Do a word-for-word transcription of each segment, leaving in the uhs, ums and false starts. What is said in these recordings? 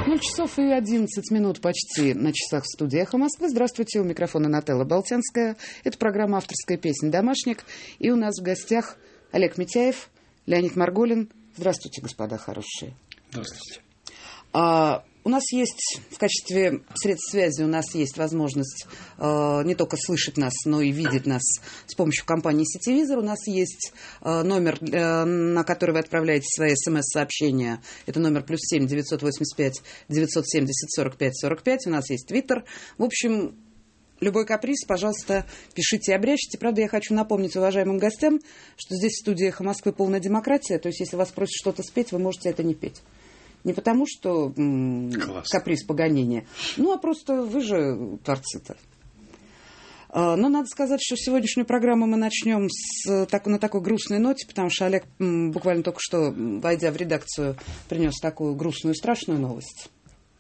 ноль часов и одиннадцать минут почти на часах в студии «Эхо Москвы». Здравствуйте, у микрофона Нателла Болтянская. Это программа «Авторская песня. Домашник». И у нас в гостях Олег Митяев, Леонид Марголин. Здравствуйте, господа хорошие. Здравствуйте. А, у нас есть в качестве средств связи, у нас есть возможность э, не только слышать нас, но и видеть нас с помощью компании «Сетевизор». У нас есть э, номер, э, на который вы отправляете свои смс-сообщения. Это номер плюс семь девятьсот восемьдесят пять девятьсот семьдесят сорок пять сорок пять. У нас есть твиттер. В общем, любой каприз, пожалуйста, пишите и обрящите. Правда, я хочу напомнить уважаемым гостям, что здесь в студии «Эхо Москвы» полная демократия. То есть, если вас просят что-то спеть, вы можете это не петь. Не потому, что м- каприз погонения, ну, а просто вы же творцы-то. А, но надо сказать, что сегодняшнюю программу мы начнем с, так, на такой грустной ноте, потому что Олег м, буквально только что, войдя в редакцию, принес такую грустную и страшную новость.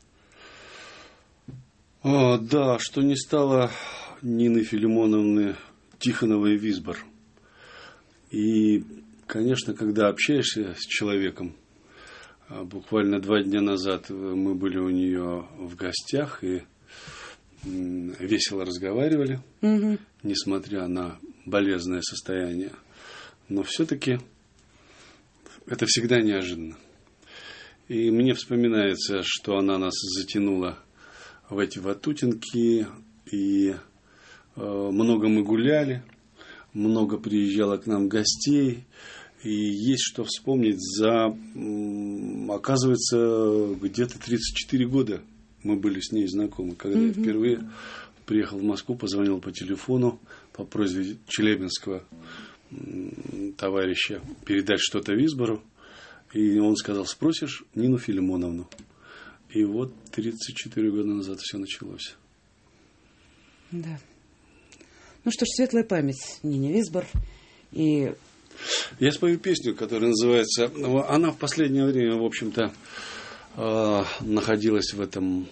А, да, что не стало Нины Филимоновны Тихоновой Висбор. И, конечно, когда общаешься с человеком, буквально два дня назад мы были у нее в гостях и весело разговаривали, угу. несмотря на болезненное состояние. Но все-таки это всегда неожиданно. И мне вспоминается, что она нас затянула в эти ватутинки, и э, много мы гуляли, много приезжало к нам гостей. И есть что вспомнить. За, оказывается, где-то тридцать четыре года мы были с ней знакомы. Когда mm-hmm. я впервые приехал в Москву, позвонил по телефону по просьбе челябинского товарища передать что-то Висбору. И он сказал: спросишь Нину Филимоновну. И вот тридцать четыре года назад все началось. Да. Ну что ж, светлая память Нине Висбор. И... Я спою песню, которая называется... Она в последнее время, в общем-то, находилась в этом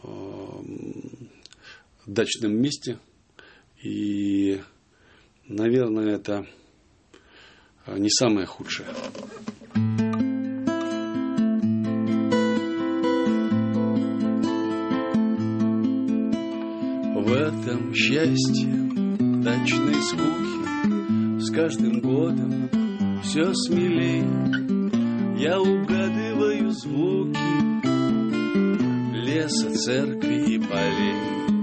дачном месте. И, наверное, это не самое худшее. В этом счастье дачной скуки с каждым годом все смелей я угадываю звуки леса, церкви и полей.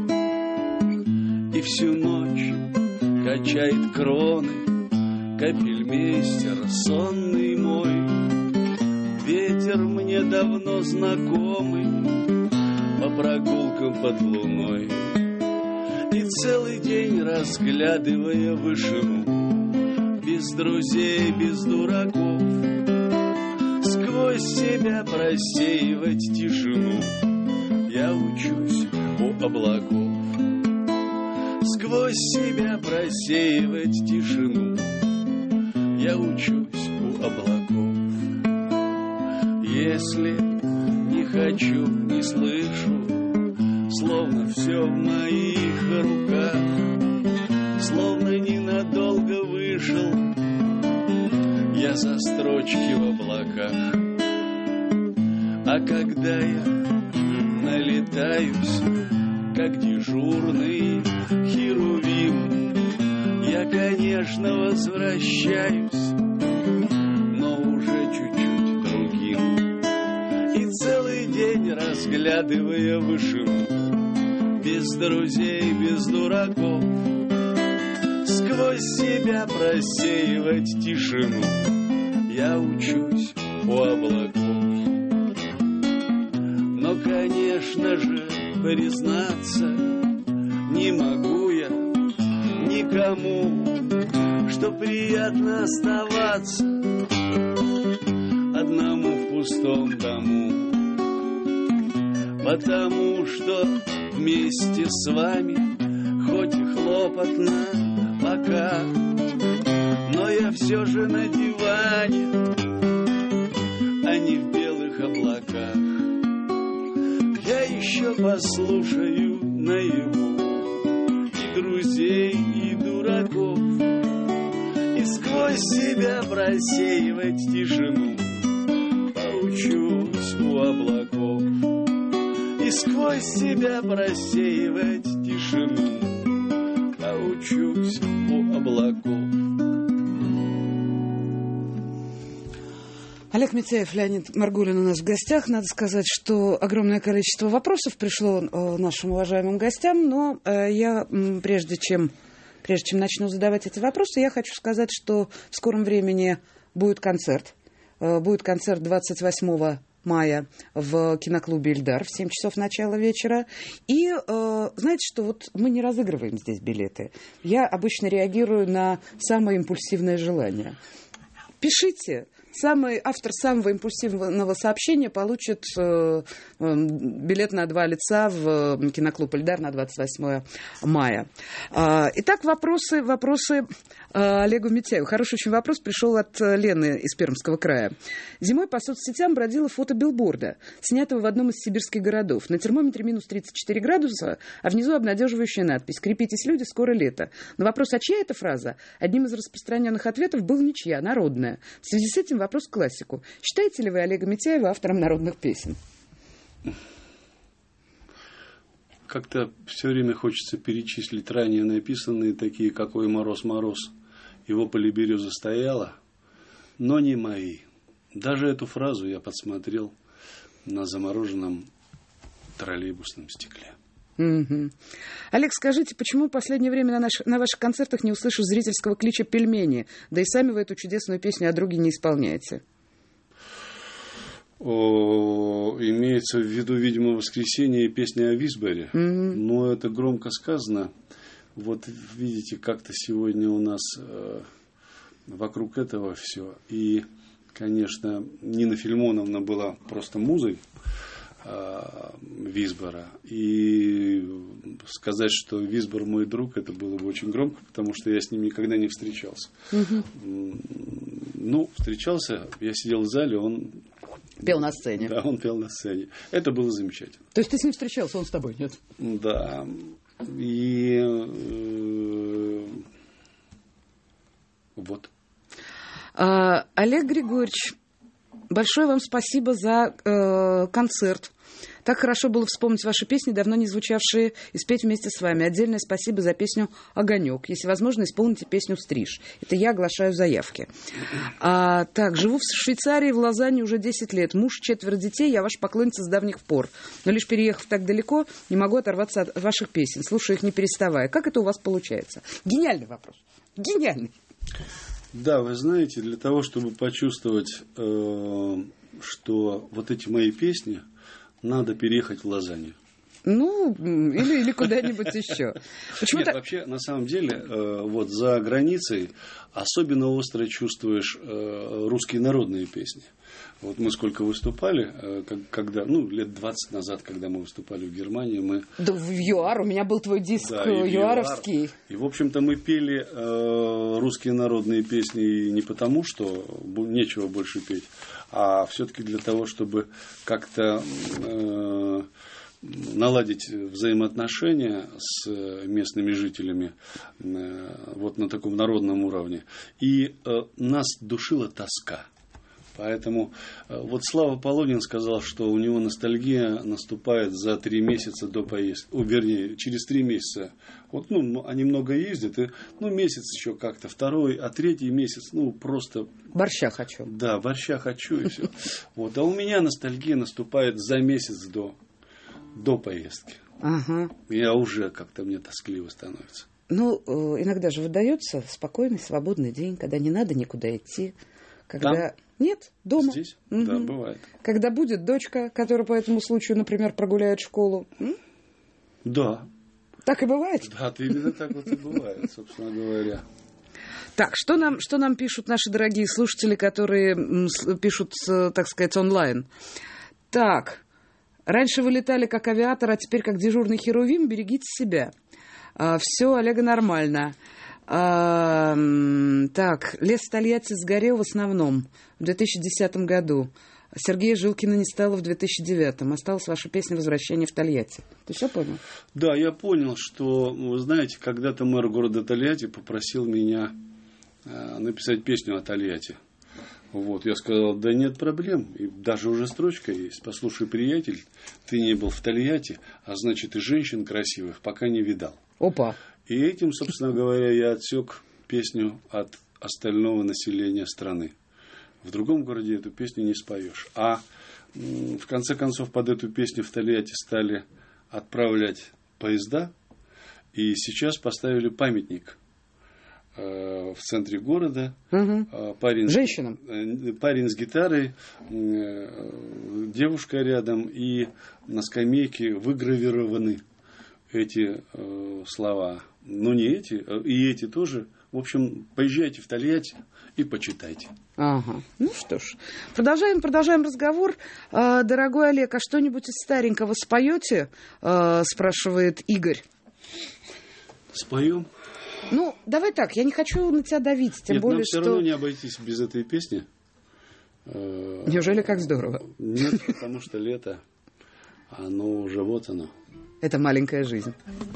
И всю ночь качает кроны капельмейстер сонный мой. Ветер мне давно знакомый по прогулкам под луной. И целый день, разглядывая вышину, без друзей, без дураков, сквозь себя просеивать тишину я учусь у облаков. Сквозь себя просеивать тишину я учусь у облаков. Если не хочу, не слышу, словно все в моих руках, словно ненадолго вышел я за строчки в облаках. А когда я налетаюсь, как дежурный херувим, я, конечно, возвращаюсь, но уже чуть-чуть другим. И целый день, разглядывая вышину, без друзей, без дураков, сквозь себя просеивать тишину я учусь у облаков. Но, конечно же, признаться не могу я никому, что приятно оставаться одному в пустом дому. Потому что вместе с вами, хоть и хлопотно пока, но я все же на диване, а не в белых облаках. Я еще послушаю наяву и друзей, и дураков, и сквозь себя просеивать тишину поучусь у облаков. и сквозь себя просеивать тишину. Научусь у облаков. Олег Митяев, Леонид Маргулин у нас в гостях. Надо сказать, что огромное количество вопросов пришло нашим уважаемым гостям, но я, прежде чем, прежде чем начну задавать эти вопросы, я хочу сказать, что в скором времени будет концерт. Будет концерт двадцать восьмого мая в киноклубе «Ильдар» в семь часов начала вечера. И э, знаете, что вот мы не разыгрываем здесь билеты. Я обычно реагирую на самое импульсивное желание. Пишите. Самый, автор самого импульсивного сообщения получит э, э, билет на два лица в э, киноклуб «Ильдар» на двадцать восьмое мая. Э, итак, вопросы, вопросы э, Олегу Митяеву. Хороший очень вопрос пришел от Лены из Пермского края. Зимой по соцсетям бродило фото билборда, снятого в одном из сибирских городов. На термометре минус тридцать четыре градуса, а внизу обнадеживающая надпись «Крепитесь, люди, скоро лето». На вопрос, а чья эта фраза? Одним из распространенных ответов был ничья, народная. В связи с этим вопрос к классику. Считаете ли вы Олега Митяева автором народных песен? Как-то все время хочется перечислить ранее написанные, такие, какой мороз, мороз, его поле береза стояла, но не мои. Даже эту фразу я подсмотрел на замороженном троллейбусном стекле. Угу. Олег, скажите, почему в последнее время на, наш, на ваших концертах не услышишь зрительского клича «Пельмени», да и сами вы эту чудесную песню о друге не исполняете? О, имеется в виду, видимо, «Воскресенье» и песня о Висборе. Угу. Но это громко сказано. Вот видите, как-то сегодня у нас э, вокруг этого все. И, конечно, Нина Филимоновна была просто музой Висбора. И сказать, что Висбор мой друг, это было бы очень громко, потому что я с ним никогда не встречался. Угу. Ну, встречался, я сидел в зале, он... Пел на сцене. Да, он пел на сцене. Это было замечательно. То есть ты с ним встречался, он с тобой, нет? Да. И э, вот. А, Олег Григорьевич, большое вам спасибо за э, концерт. Так хорошо было вспомнить ваши песни, давно не звучавшие, и спеть вместе с вами. Отдельное спасибо за песню «Огонек». Если возможно, исполните песню «Стриж». Это я оглашаю заявки. А, так, живу в Швейцарии, в Лозанне уже десять лет. Муж, четверо детей, я ваша поклонница с давних пор. Но лишь переехав так далеко, не могу оторваться от ваших песен. Слушаю их не переставая. Как это у вас получается? Гениальный вопрос. Гениальный. Да, вы знаете, для того, чтобы почувствовать, э, что вот эти мои песни, надо переехать в Лозанне. Ну, или, или куда-нибудь еще. Нет, вообще, на самом деле, э, вот за границей особенно остро чувствуешь э, русские народные песни. Вот мы сколько выступали, э, когда, ну, лет двадцать назад, когда мы выступали в Германии, мы... Да, в ЮАР, у меня был твой диск, да, юаровский. ЮАР. И, в общем-то, мы пели э, русские народные песни не потому, что нечего больше петь, а все-таки для того, чтобы как-то э, наладить взаимоотношения с местными жителями э, вот на таком народном уровне. И э, нас душила тоска. Поэтому э, вот Слава Полонин сказал, что у него ностальгия наступает за три месяца до поездки. О, вернее, через три месяца. Вот, ну, они много ездят, и, ну, месяц еще как-то, второй, а третий месяц, ну, просто... Борща хочу. Да, борща хочу, и все. Вот, а у меня ностальгия наступает за месяц до, до поездки. Ага. Я уже как-то, мне тоскливо становится. Ну, иногда же выдается спокойный, свободный день, когда не надо никуда идти. Когда... Там? Нет, дома. Здесь? Угу. Да, бывает. Когда будет дочка, которая по этому случаю, например, прогуляет школу. М? Да. Так и бывает? Да, это именно так вот и бывает, собственно говоря. Так, что нам, что нам пишут наши дорогие слушатели, которые пишут, так сказать, онлайн? Так, раньше вы летали как авиатор, а теперь как дежурный херувим, берегите себя. А, все, Олега, нормально. А, так, лес в Тольятти сгорел в основном в две тысячи десятом году. Сергея Жилкина не стало в две тысячи девятом. Осталась ваша песня «Возвращение в Тольятти». Ты все понял? Да, я понял, что, вы знаете, когда-то мэр города Тольятти попросил меня написать песню о Тольятти. Вот, я сказал, да нет проблем, и даже уже строчка есть. Послушай, приятель, ты не был в Тольятти, а значит и женщин красивых пока не видал. Опа. И этим, собственно говоря, я отсек песню от остального населения страны. В другом городе эту песню не споешь. А в конце концов под эту песню в Тольятти стали отправлять поезда, и сейчас поставили памятник в центре города. Угу. Парень, женщинам. Парень с гитарой, девушка рядом, и на скамейке выгравированы эти э, слова. Но не эти, и эти тоже. В общем, поезжайте в Тольятти и почитайте. Ага. Ну что ж, продолжаем, продолжаем разговор. А, дорогой Олег, а что-нибудь из старенького споете? А, спрашивает Игорь. Споем. Ну, давай так, я не хочу на тебя давить, тем Нет, более, нам все что... равно не обойтись без этой песни. Неужели как здорово? Нет, потому что лето, оно уже вот оно. Это маленькая жизнь.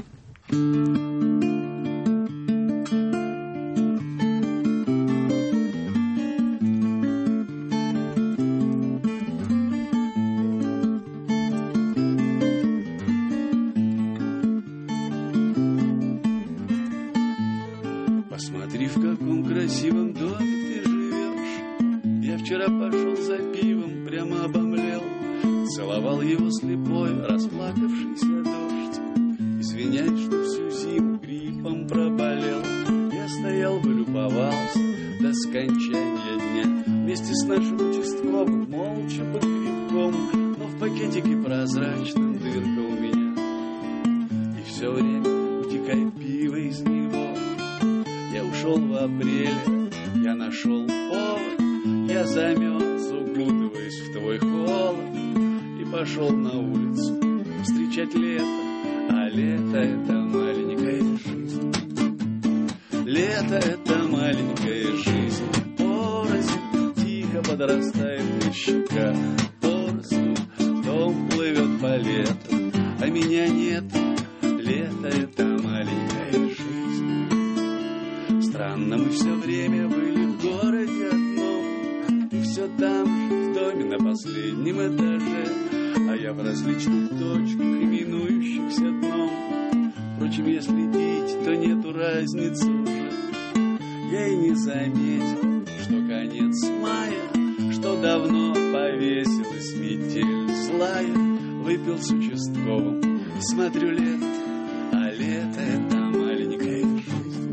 Посмотри, в каком красивом доме ты живешь. Я вчера пошел за пивом, прямо обомлел. Целовал его слепой, расплакавшийся дождь. Извиняюсь, что всю зиму гриппом проболел. Я стоял бы, любовался до скончания дня. Вместе с нашим участковым, молча под грибком. Но в пакетике прозрачном дырка у меня. И все время утекает пиво из него. Я ушел в апреле, я нашел повод. Я замерз, укутываясь в твой холод. И пошел на улицу встречать лето. А лето — это маленькая жизнь. Лето — это маленькая жизнь. Поросль тихо подрастает на щеках. Поросль дом плывет по лету, а меня нет. Лето — это маленькая жизнь. Странно, мы все время были в городе одном. Ты все там же, в доме на последнем этаже, а я в различных точках, именующихся дном. Впрочем, если пить, то нету разницы уже. Я и не заметил, что конец мая, что давно повесилась метель злая. Выпил с участковым и смотрю лето, а лето — это маленькая жизнь.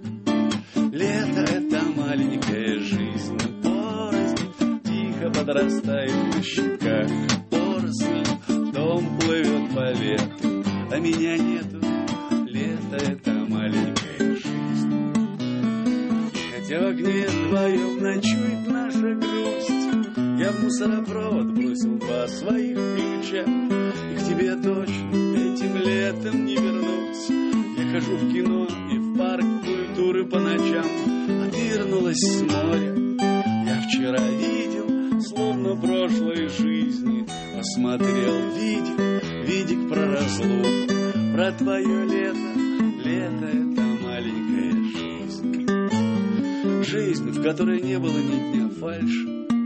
Лето — это маленькая жизнь. Поросль тихо подрастает на щеках. Поросль дом плывет по лету, а меня нету. Лето — это маленькая жизнь. Хотя в огне вдвоем ночует наша грусть, я в мусоропровод бросил два своих ключа. И к тебе точно этим летом не вернусь. Я хожу в кино и в парк культуры по ночам, а ты вернулась с моря. Я вчера видел, словно прошлой жизни, посмотрел видик, видик про разлуку, про твое лето. Лето — это маленькая жизнь. Жизнь, в которой не было ни дня фальши.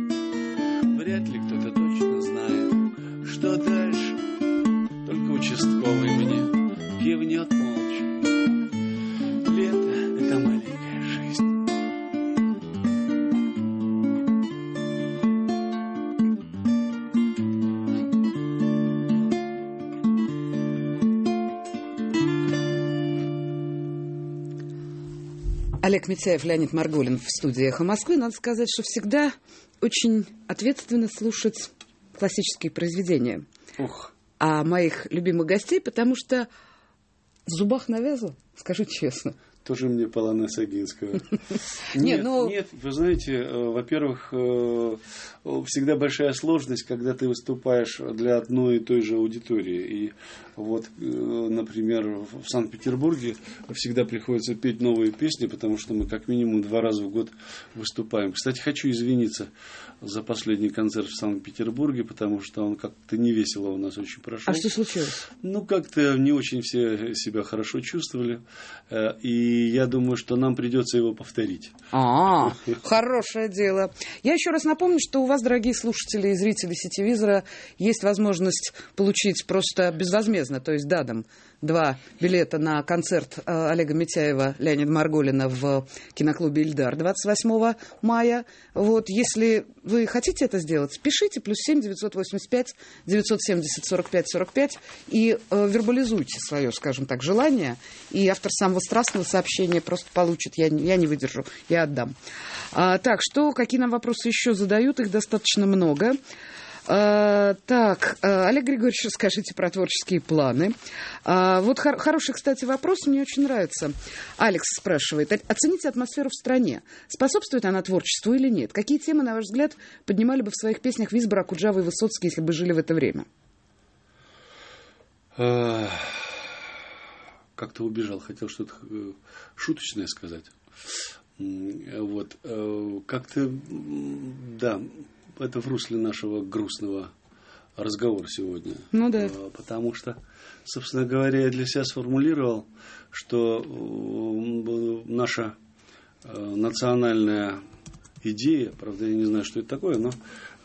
Вряд ли кто-то точно знает, что дальше. Только участковый мне кивнет молча. Лето — это маленькая жизнь. Олег Митяев, Леонид Марголин в студии «Эхо Москвы». Надо сказать, что всегда очень ответственно слушать классические произведения. Ух. А моих любимых гостей, потому что в зубах навязла, скажу честно. Тоже мне полонез Огинского. Нет, Нет, ну... нет, вы знаете, во-первых, всегда большая сложность, когда ты выступаешь для одной и той же аудитории. И вот, например, в Санкт-Петербурге всегда приходится петь новые песни, потому что мы как минимум два раза в год выступаем. Кстати, хочу извиниться за последний концерт в Санкт-Петербурге, потому что он как-то невесело у нас очень прошел. А что случилось? Ну, как-то не очень все себя хорошо чувствовали. И И я думаю, что нам придется его повторить. А, хорошее дело. Я еще раз напомню, что у вас, дорогие слушатели и зрители сетевизора, есть возможность получить просто безвозмездно, то есть дадом, два билета на концерт Олега Митяева, Леонида Марголина в киноклубе «Ильдар» двадцать восьмого мая. Вот, если вы хотите это сделать, пишите плюс семь девятьсот восемьдесят пять девятьсот семьдесят сорок пять сорок пять и э, вербализуйте свое, скажем так, желание. И автор самого страстного сообщения просто получит. Я, я не выдержу, я отдам. А, так, что, какие нам вопросы еще задают? Их достаточно много. А, так, Олег Григорьевич, расскажите про творческие планы. А, вот хор- хороший, кстати, вопрос, мне очень нравится. Алекс спрашивает, оцените атмосферу в стране. Способствует она творчеству или нет? Какие темы, на ваш взгляд, поднимали бы в своих песнях Визбор, Акуджава и Высоцкий, если бы жили в это время? Как-то убежал, хотел что-то шуточное сказать. Вот. Как-то, да, это в русле нашего грустного разговора сегодня. Ну да. Потому что, собственно говоря, я для себя сформулировал, что наша национальная идея, правда, я не знаю, что это такое, но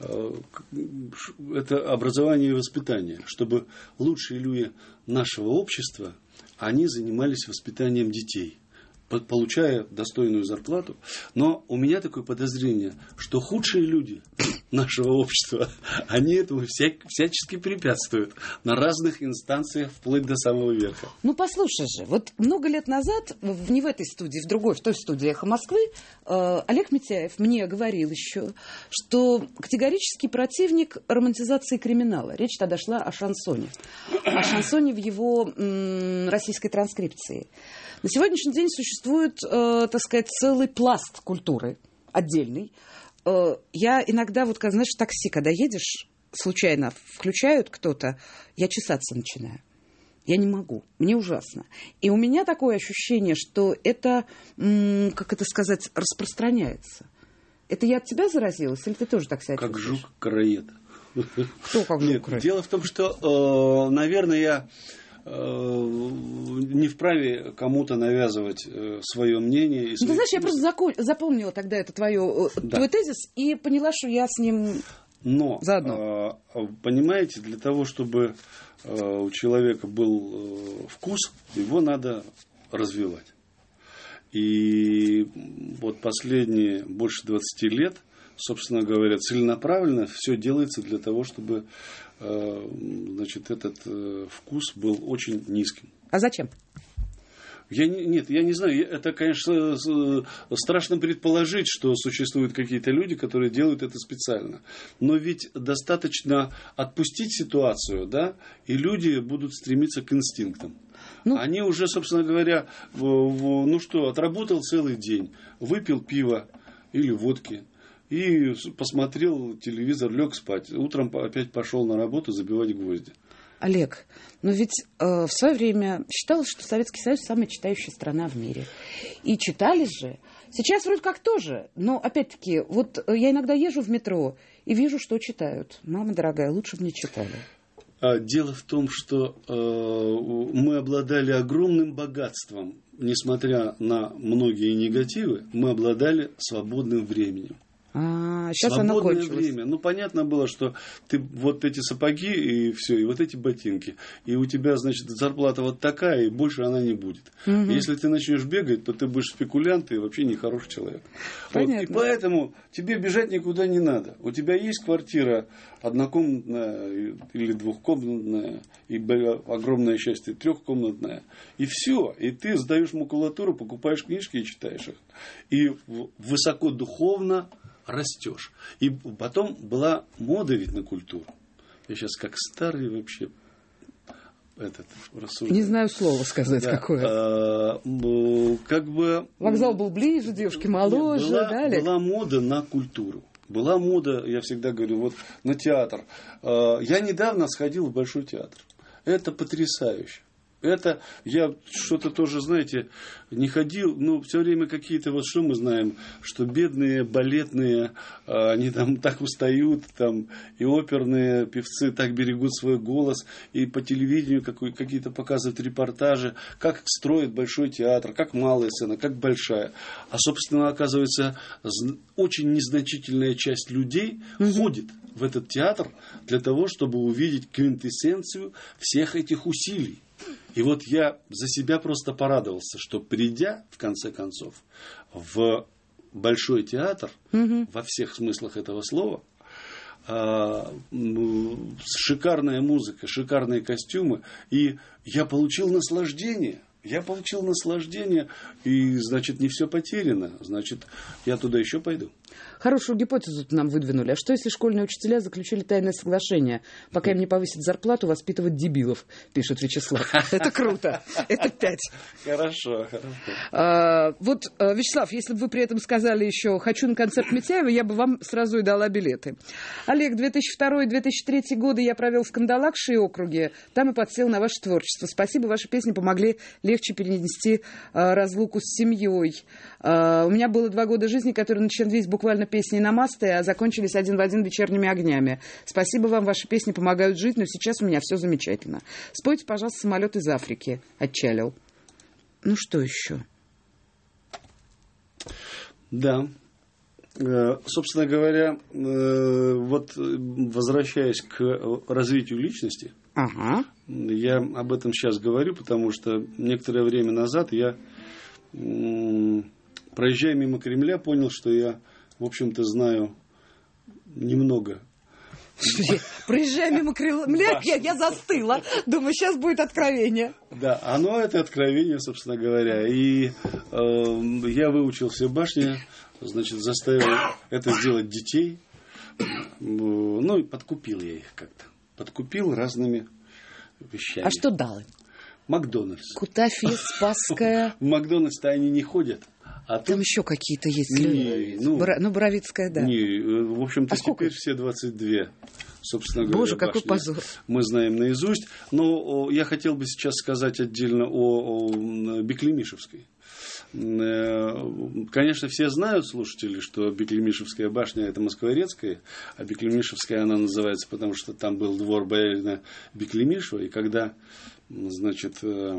это образование и воспитание, чтобы лучшие люди нашего общества, они занимались воспитанием детей, получая достойную зарплату. Но у меня такое подозрение, что худшие люди нашего общества, они этому вся, всячески препятствуют на разных инстанциях, вплоть до самого верха. Ну, послушай же, вот много лет назад, не в этой студии, в другой, в той студии «Эхо Москвы», э, Олег Митяев мне говорил еще, что категорический противник романтизации криминала. Речь тогда шла о шансоне. О шансоне в его м, российской транскрипции. На сегодняшний день существует, э, так сказать, целый пласт культуры отдельный. Э, я иногда, вот, как, знаешь, в такси, когда едешь, случайно включают кто-то, я чесаться начинаю. Я не могу. Мне ужасно. И у меня такое ощущение, что это, м, как это сказать, распространяется. Это я от тебя заразилась, или ты тоже так себя как чувствуешь? Жук Караед. Кто как Жук Караед? Дело в том, что, э, наверное, я не вправе кому-то навязывать свое мнение. И ну, ты знаешь, я просто закон... запомнила тогда это твое, да. твой тезис и поняла, что я с ним Но, заодно. Понимаете, для того, чтобы у человека был вкус, его надо развивать. И вот последние больше двадцати лет, собственно говоря, целенаправленно все делается для того, чтобы значит, этот вкус был очень низким. А зачем? Я не, нет, я не знаю. Это, конечно, страшно предположить, что существуют какие-то люди, которые делают это специально. Но ведь достаточно отпустить ситуацию, да, и люди будут стремиться к инстинктам. Ну, они уже, собственно говоря, в, в, ну что, отработал целый день, выпил пиво или водки. И посмотрел телевизор, лег спать. Утром опять пошел на работу забивать гвозди. Олег, но ведь э, в свое время считалось, что Советский Союз самая читающая страна в мире. И читали же. Сейчас вроде как тоже. Но, опять-таки, вот я иногда езжу в метро и вижу, что читают. Мама дорогая, лучше бы не читали. Дело в том, что э, мы обладали огромным богатством. Несмотря на многие негативы, мы обладали свободным временем. А, сейчас свободное оно кончилось. время. Ну, понятно было, что ты вот эти сапоги и все, и вот эти ботинки. И у тебя, значит, зарплата вот такая, и больше она не будет. Угу. Если ты начнешь бегать, то ты будешь спекулянт и вообще нехороший человек. Вот. И поэтому тебе бежать никуда не надо. У тебя есть квартира однокомнатная или двухкомнатная, и огромное счастье трехкомнатная. И все. И ты сдаешь макулатуру, покупаешь книжки и читаешь их. И высокодуховно растешь. И потом была мода ведь на культуру. Я сейчас как старый вообще этот рассуждаю. Не знаю слова сказать да. какое. А, как бы... Вокзал был ближе, девушки моложе. Была, далее. была мода на культуру. Была мода, я всегда говорю, вот на театр. А, я недавно сходил в Большой театр. Это потрясающе. Это я что-то тоже, знаете, не ходил, но все время какие-то, вот что мы знаем, что бедные балетные, они там так устают, там и оперные певцы так берегут свой голос, и по телевидению какие-то показывают репортажи, как строят большой театр, как малая сцена, как большая. А, собственно, оказывается, очень незначительная часть людей mm-hmm. ходит в этот театр для того, чтобы увидеть квинтэссенцию всех этих усилий. И вот я за себя просто порадовался, что придя, в конце концов, в Большой театр, угу. во всех смыслах этого слова, а, ну, шикарная музыка, шикарные костюмы, и я получил наслаждение. Я получил наслаждение, и, значит, не все потеряно. Значит, я туда еще пойду. Хорошую гипотезу нам выдвинули. А что, если школьные учителя заключили тайное соглашение? Пока им не повысят зарплату, воспитывать дебилов, пишет Вячеслав. Это круто. Это пять. Хорошо, хорошо. Вот, Вячеслав, если бы вы при этом сказали еще «хочу на концерт Митяева», я бы вам сразу и дала билеты. Олег, две тысячи второй — две тысячи третий годы я провел в Кандалакше и округе. Там и подсел на ваше творчество. Спасибо, ваши песни помогли легче перенести разлуку с семьей. У меня было два года жизни, которые начались буквально песни намасты, а закончились один в один вечерними огнями. Спасибо вам, ваши песни помогают жить, но сейчас у меня все замечательно. Спойте, пожалуйста, «Самолет из Африки» отчалил. Ну что еще? Да. Собственно говоря, вот возвращаясь к развитию личности, ага. я об этом сейчас говорю, потому что некоторое время назад я, проезжая мимо Кремля, понял, что я, в общем-то, знаю немного. Проезжая мимо Кремля, я, я застыла. Думаю, сейчас будет откровение. Да, оно это откровение, собственно говоря. И э, я выучил все башни, значит, заставил это сделать детей. Ну, и подкупил я их как-то. Подкупил разными вещами. А что дал им? Макдональдс. Кутафья, Спасская. В Макдональдс-то они не ходят. А там тут... еще какие-то есть. Не, ну, Бра... ну, Боровицкая, да. Не, в общем-то, а теперь все двадцать две, собственно говоря, Боже, какой башни позор. Мы знаем наизусть. Но я хотел бы сейчас сказать отдельно о, о Беклемишевской. Конечно, все знают, слушатели, что Беклемишевская башня – это Москворецкая, а Беклемишевская она называется, потому что там был двор боярина Беклемишева, и когда, значит,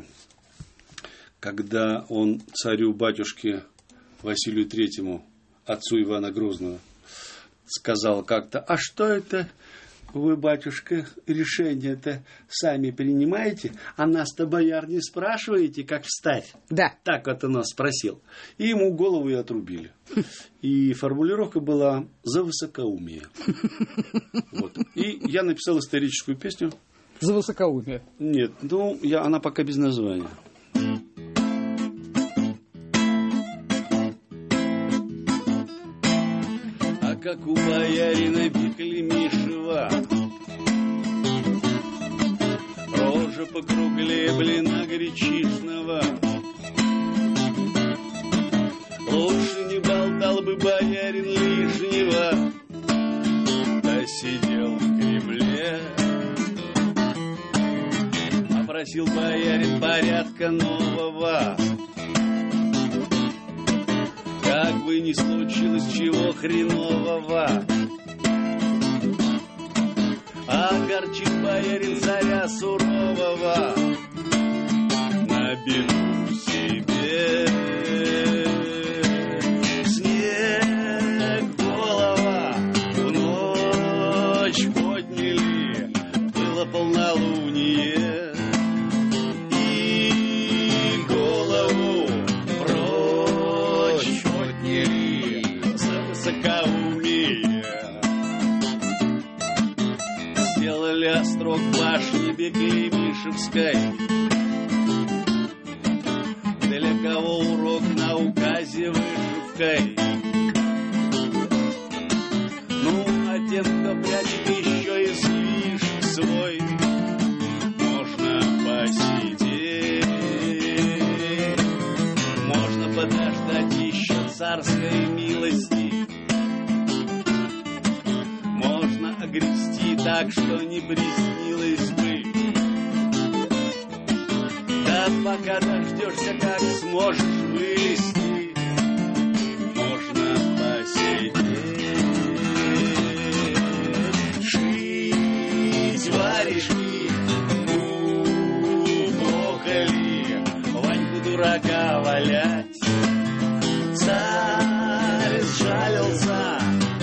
когда он царю-батюшке Василию Третьему, отцу Ивана Грозного, сказал как-то: а что это вы, батюшка, решение-то сами принимаете, а нас-то, бояр, не спрашиваете, как встать? Да. Так вот он нас спросил. И ему голову и отрубили. И формулировка была «за высокоумие». Вот. И я написал историческую песню. За высокоумие? Нет, ну, я, она пока без названия. Как у боярина Беклемишева, рожа покруглее блина гречишного. Лучше не болтал бы боярин лишнего, да сидел в Кремле. Попросил боярин порядка нового, как бы ни случилось чего хренового. Огорчит боярин царя сурового, на беду себе снег голова. В ночь подняли, было полнолуние, острог башни Беклемишевской. Для кого урок на указе вышивкой? Ну, а тем, кто прячет еще излишек свой, можно посидеть, можно подождать еще царской милости, можно огрести так, что не приснилось бы. пока дождешься, как сможешь вылезти, можно посидеть, шить варежки, угли, Ваньку дурака валять. Царь сжалился,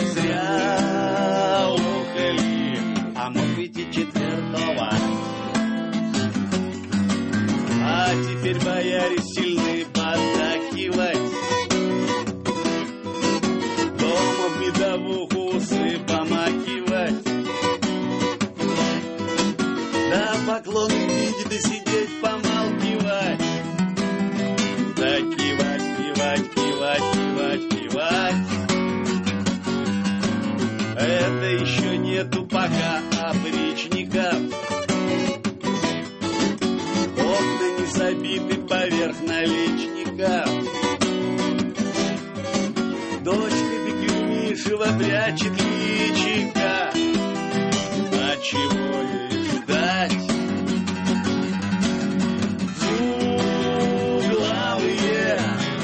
зря ухали, а мог ведь и четвертого. А теперь бояре сильны поддакивать, дома в медовуху усы помакивать, да поклоны видеть и сидеть помалкивать, да кивать, кивать, кивать, кивать, кивать. Это еще нету пока опричников, окна не забиты поверх наличников. Дочка Бекюмишева прячет личика, а чего ей ждать? Двуглавые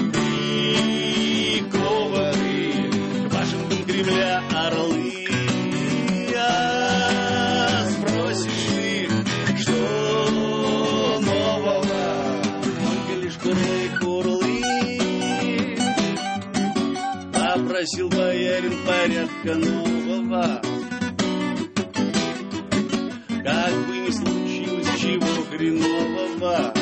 и ковары, к башенкам Кремля орлы. А спросишь их, что нового, только лишь курлы-курлы. Попросил боярин порядка нового, как бы ни случилось чего хренового.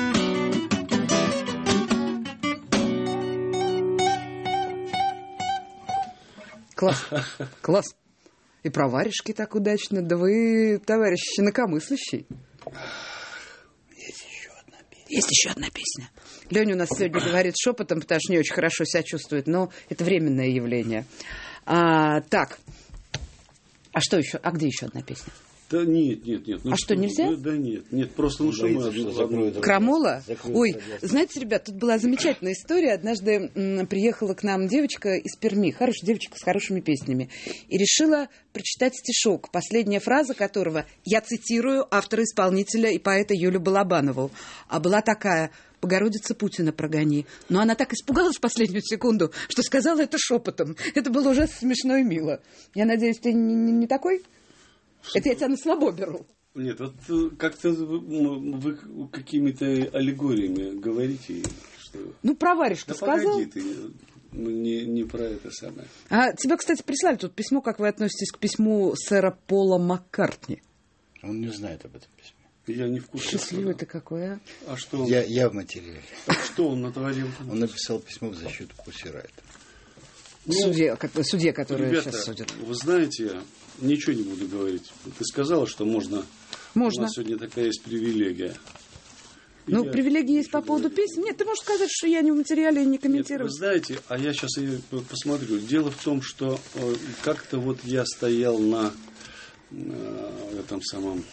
Класс, класс. И про варежки так удачно. Да вы, товарищ, инакомыслящий. Есть еще одна песня. Есть еще одна песня. Леня у нас сегодня говорит шепотом, потому что не очень хорошо себя чувствует, но это временное явление. А, так, а что еще? А где еще одна песня? Да нет, нет, нет. Ну а что, нельзя? Да, да нет, нет, просто ну что мы одну закроем. Крамола? Ой, знаете, ребят, тут была замечательная история. Однажды м, приехала к нам девочка из Перми, хорошая девочка с хорошими песнями, и решила прочитать стишок, последняя фраза которого, я цитирую автора-исполнителя и поэта Юлю Балабанову, а была такая: «Богородица Путина прогони». Но она так испугалась в последнюю секунду, что сказала это шепотом. Это было ужасно смешно и мило. Я надеюсь, ты не, не, не такой? Это я тебя на слабо беру. Нет, вот как-то вы, вы какими-то аллегориями говорите. Что... Ну, про варежку да сказал. Погоди ты, не, не про это самое. А тебе, кстати, прислали тут письмо, как вы относитесь к письму сэра Пола Маккартни? Он не знает об этом письме. Я не в курсе. Счастливый ты какой, а? А что он... Я, я в материале. А что он натворил? Он написал письмо в защиту Пусси Райта. Ну, судье, как, судье, который ребята, сейчас судит. Вы знаете, ничего не буду говорить. Ты сказала, что можно... Можно. У нас сегодня такая есть привилегия. Ну, привилегии есть по поводу песен. Нет, ты можешь сказать, что я не в материале и не комментирую. Нет, вы знаете, а я сейчас и посмотрю. Дело в том, что как-то вот я стоял на э, этом самом...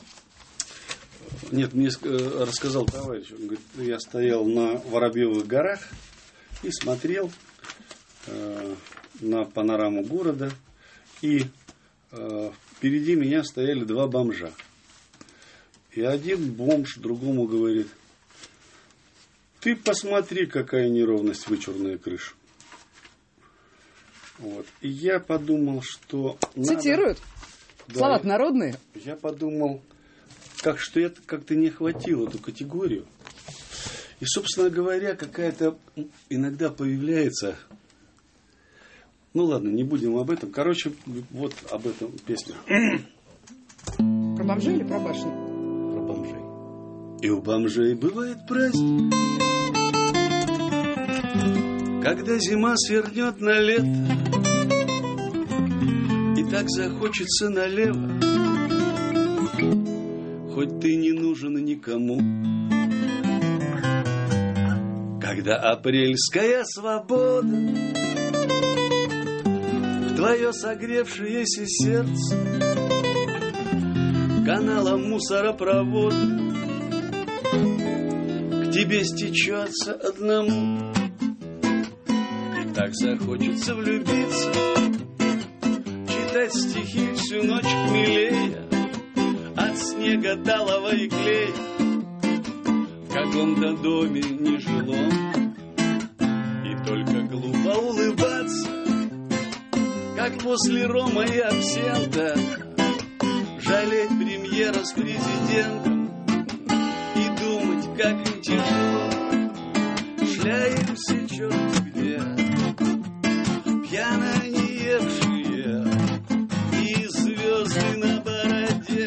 Нет, мне рассказал товарищ, он говорит, я стоял на Воробьевых горах и смотрел э, на панораму города, и э, впереди меня стояли два бомжа. И один бомж другому говорит: ты посмотри, какая неровность, вычурная крыша. Вот. И я подумал, что... Цитируют. Да, Слова народные. Я подумал, как, что это как-то не охватило эту категорию. И, собственно говоря, какая-то иногда появляется... Ну ладно, не будем об этом. Короче, вот об этом песня. Про бомжей или про башню? Про бомжей. И у бомжей бывает праздник, когда зима свернет на лето, и так захочется налево, хоть ты не нужен никому. Когда апрельская свобода в твое согревшееся сердце каналом мусоропровода к тебе стечется одному. И так захочется влюбиться, читать стихи всю ночь хмелея, от снега талого и клея, в каком-то доме нежилом, и только глупо улыбаться, как после рома и абсента, жалеть премьера с президентом и думать, как им тяжело. Шляемся черт где, пьяно не евшие, и звезды на бороде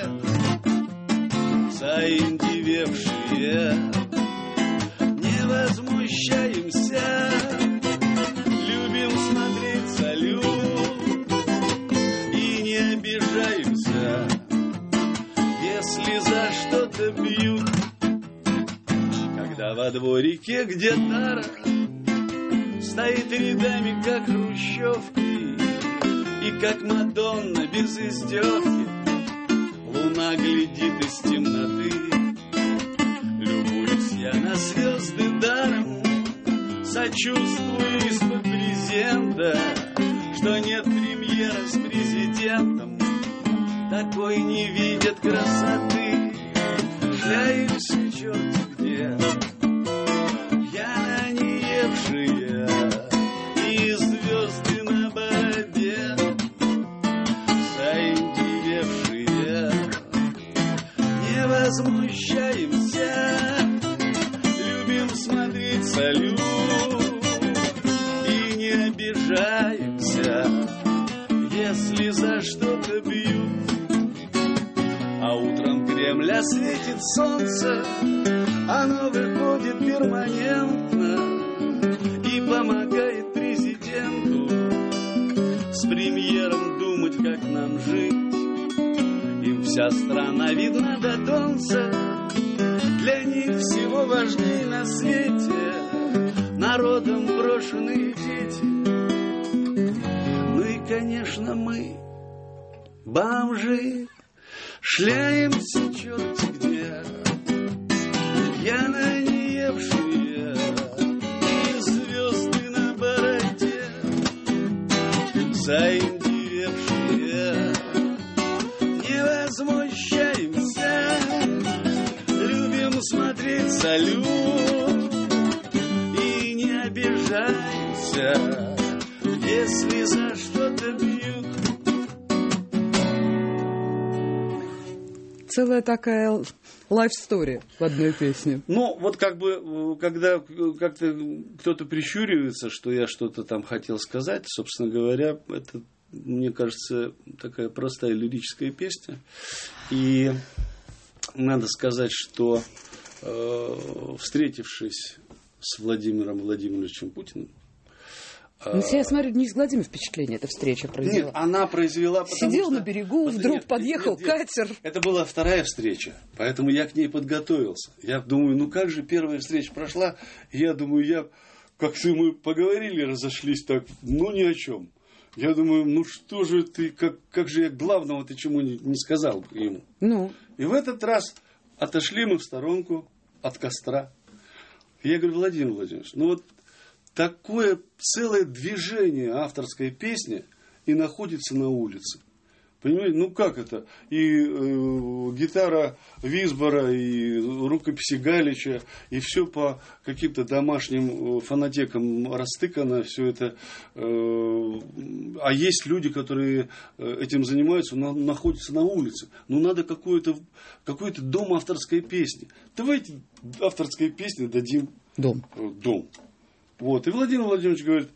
заиндевевшие. Не возмущаемся, любим смотреть салют и не обижаемся, если за что-то бьют. Когда во дворике, где тара стоит рядами, как хрущевки, и как Мадонна без издевки луна глядит из темноты, любуюсь я на звезды даром, сочувствую из-под брезента, что нет премьера с президентом, такой не видят красоты. Шляемся черт где, пьяно не евшие, и звезды на бороде заиндевевшие. Не возмущаемся, любим смотреть салют и не обижаемся, если за что-то бьют. А утром Кремля светит солнце, оно выходит перманентно и помогает президенту с премьером думать, как нам жить. Им вся страна видна до Донца, для них всего важнее на свете народом брошенные дети. Ну и, конечно, мы, бомжи, шляемся черти где, пьяно не евшие, и звезды на бороде заиндевевшие. Не возмущаемся, любим смотреть салют и не обижаемся, если за что-то бьют. Целая такая лайф-стори в одной песне. Ну, вот как бы, когда как-то кто-то прищуривается, что я что-то там хотел сказать, собственно говоря, это, мне кажется, такая простая лирическая песня. И надо сказать, что э, встретившись с Владимиром Владимировичем Путиным, Ну, я смотрю, не изгладимое впечатление эта встреча произвела. Нет, она произвела... Сидел что... на берегу, Просто вдруг нет, подъехал нет, нет, катер. Это была вторая встреча, поэтому я к ней подготовился. Я думаю, ну как же первая встреча прошла? Я думаю, я... Как-то мы поговорили, разошлись так, ну ни о чем. Я думаю, ну что же ты, как, как же я главного-то чему не, не сказал ему? Ну? И в этот раз отошли мы в сторонку от костра. И я говорю, Владимир Владимирович, ну вот такое целое движение авторской песни и находится на улице. Понимаете, ну как это? И э, гитара Висбора, и рукописи Галича, и все по каким-то домашним фонотекам растыкано, все это. Э, а есть люди, которые этим занимаются, но находятся на улице. Ну надо какой-то, какой-то дом авторской песни. Давайте авторской песни дадим Дом. дом. Вот. И Владимир Владимирович говорит,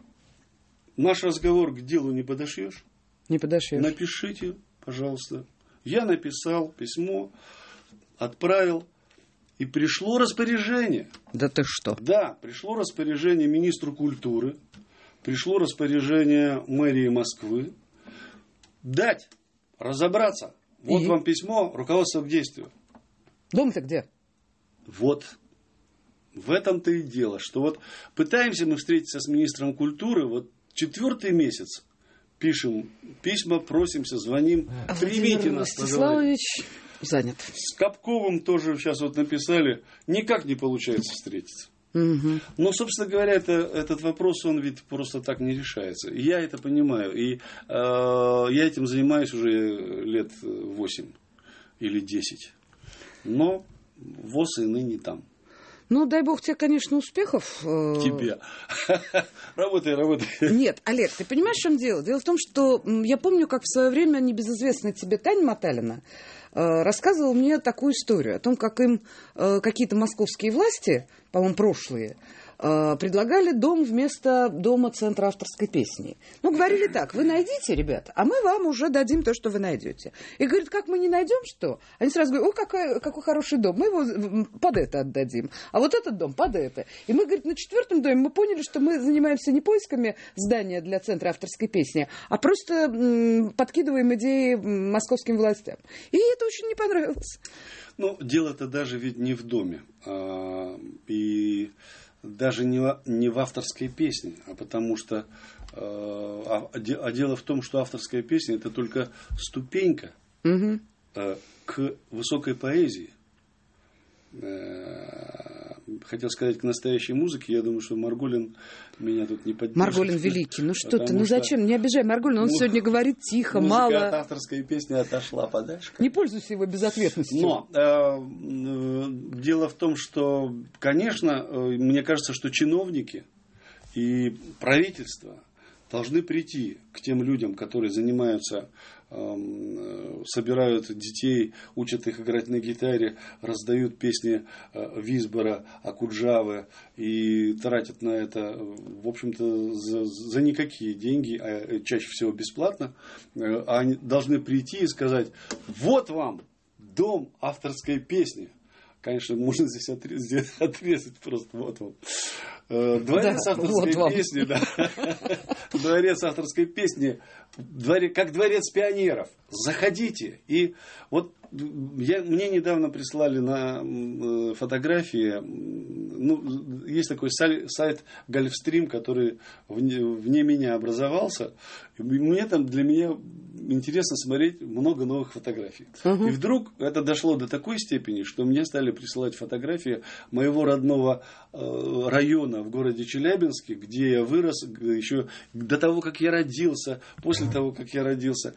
наш разговор к делу не подошьешь. Не подошьешь. Напишите, пожалуйста. Я написал письмо, отправил, и пришло распоряжение. Да ты что? Да, пришло распоряжение министру культуры, пришло распоряжение мэрии Москвы дать, разобраться. Вот И? вам письмо, руководство к действию. Дом-то где? Вот. В этом-то и дело, что вот пытаемся мы встретиться с министром культуры, вот четвертый месяц пишем письма, просимся, звоним, А примите нас, Ростиславович занят. С Капковым тоже сейчас вот написали, никак не получается встретиться. Угу. Но, собственно говоря, это, этот вопрос, он ведь просто так не решается. И я это понимаю. И э, я этим занимаюсь уже лет восемь или десять. Но ВОС и ныне там. Ну, дай бог тебе, конечно, успехов. Тебе. Работай, работай. Нет, Олег, ты понимаешь, в чем дело? Дело в том, что я помню, как в свое время небезызвестная тебе Таня Маталина рассказывала мне такую историю о том, как им какие-то московские власти, по-моему, прошлые, предлагали дом вместо дома Центра авторской песни. Ну, говорили так: вы найдите, ребята, а мы вам уже дадим то, что вы найдете. И говорят, как мы не найдем, что? Они сразу говорят: о, какой, какой хороший дом, мы его под это отдадим, а вот этот дом под это. И мы, говорит, на четвертом доме мы поняли, что мы занимаемся не поисками здания для Центра авторской песни, а просто м, подкидываем идеи московским властям. И это очень не понравилось. Ну, дело-то даже ведь не в доме. А, и... Даже не, не в авторской песне, а потому что э, а, а дело в том, что авторская песня — это только ступенька угу. э, к высокой поэзии. Э, хотел сказать, к настоящей музыке. Я думаю, что Марголин меня тут не поддержит. Марголин великий. Ну что ты, ну зачем? Не обижай Марголина. Он ну, сегодня говорит тихо, музыка мало. Музыка от авторской песни отошла подальше. Не пользуйся его безответностью. Но э, дело в том, что, конечно, э, мне кажется, что чиновники и правительство должны прийти к тем людям, которые занимаются, э, собирают детей, учат их играть на гитаре, раздают песни э, Висбора, Акуджавы и тратят на это, в общем-то, за, за никакие деньги, а чаще всего бесплатно. Э, они должны прийти и сказать: вот вам дом авторской песни. Конечно, можно здесь отрезать, отрезать просто. Вот вам. Дворец да, авторской вот песни, да. Дворец авторской песни, дворец, как дворец пионеров. Заходите. И вот я, мне недавно прислали на фотографии, ну, есть такой сайт Гольфстрим, который вне, вне меня образовался. И мне там, для меня интересно смотреть много новых фотографий. Uh-huh. И вдруг это дошло до такой степени, что мне стали присылать фотографии моего родного э, района в городе Челябинске, где я вырос, еще до того, как я родился, после того, как я родился.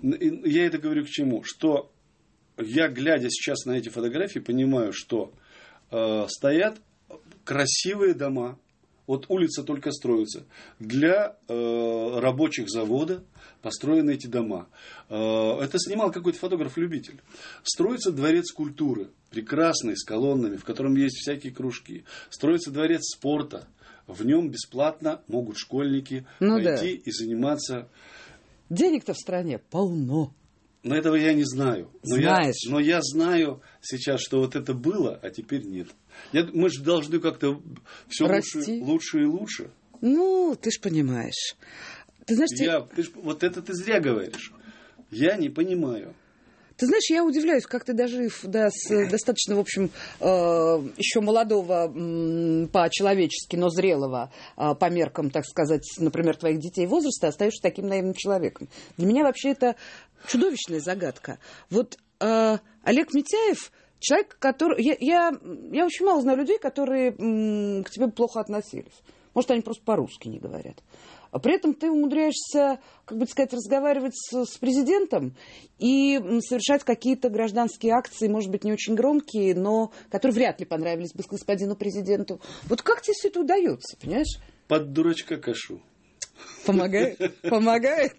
И я это говорю к чему? Что я, глядя сейчас на эти фотографии, понимаю, что э, стоят красивые дома. Вот улица только строится. Для э, рабочих завода построены эти дома. Э, это снимал какой-то фотограф-любитель. Строится дворец культуры, прекрасный, с колоннами, в котором есть всякие кружки. Строится дворец спорта. В нем бесплатно могут школьники ну пойти да. и заниматься. Денег-то в стране полно. Но этого я не знаю. Но Знаешь. Я, но я знаю сейчас, что вот это было, а теперь нет. Я, мы же должны как-то все лучше, лучше и лучше. Ну, ты ж понимаешь. Ты знаешь, я, ты... Ты ж, вот это ты зря говоришь. Я не понимаю. Ты знаешь, я удивляюсь, как ты, дожив до да, достаточно, в общем, э, еще молодого э, по-человечески, но зрелого э, по меркам, так сказать, например, твоих детей возраста, остаешься таким наивным человеком. Для меня вообще это чудовищная загадка. Вот э, Олег Митяев, человек, который... Я, я, я очень мало знаю людей, которые м, к тебе плохо относились. Может, они просто по-русски не говорят. А при этом ты умудряешься, как бы сказать, разговаривать с, с президентом и совершать какие-то гражданские акции, может быть, не очень громкие, но которые вряд ли понравились бы господину президенту. Вот как тебе все это удается, понимаешь? Под дурачка кашу. Помогает? Помогает?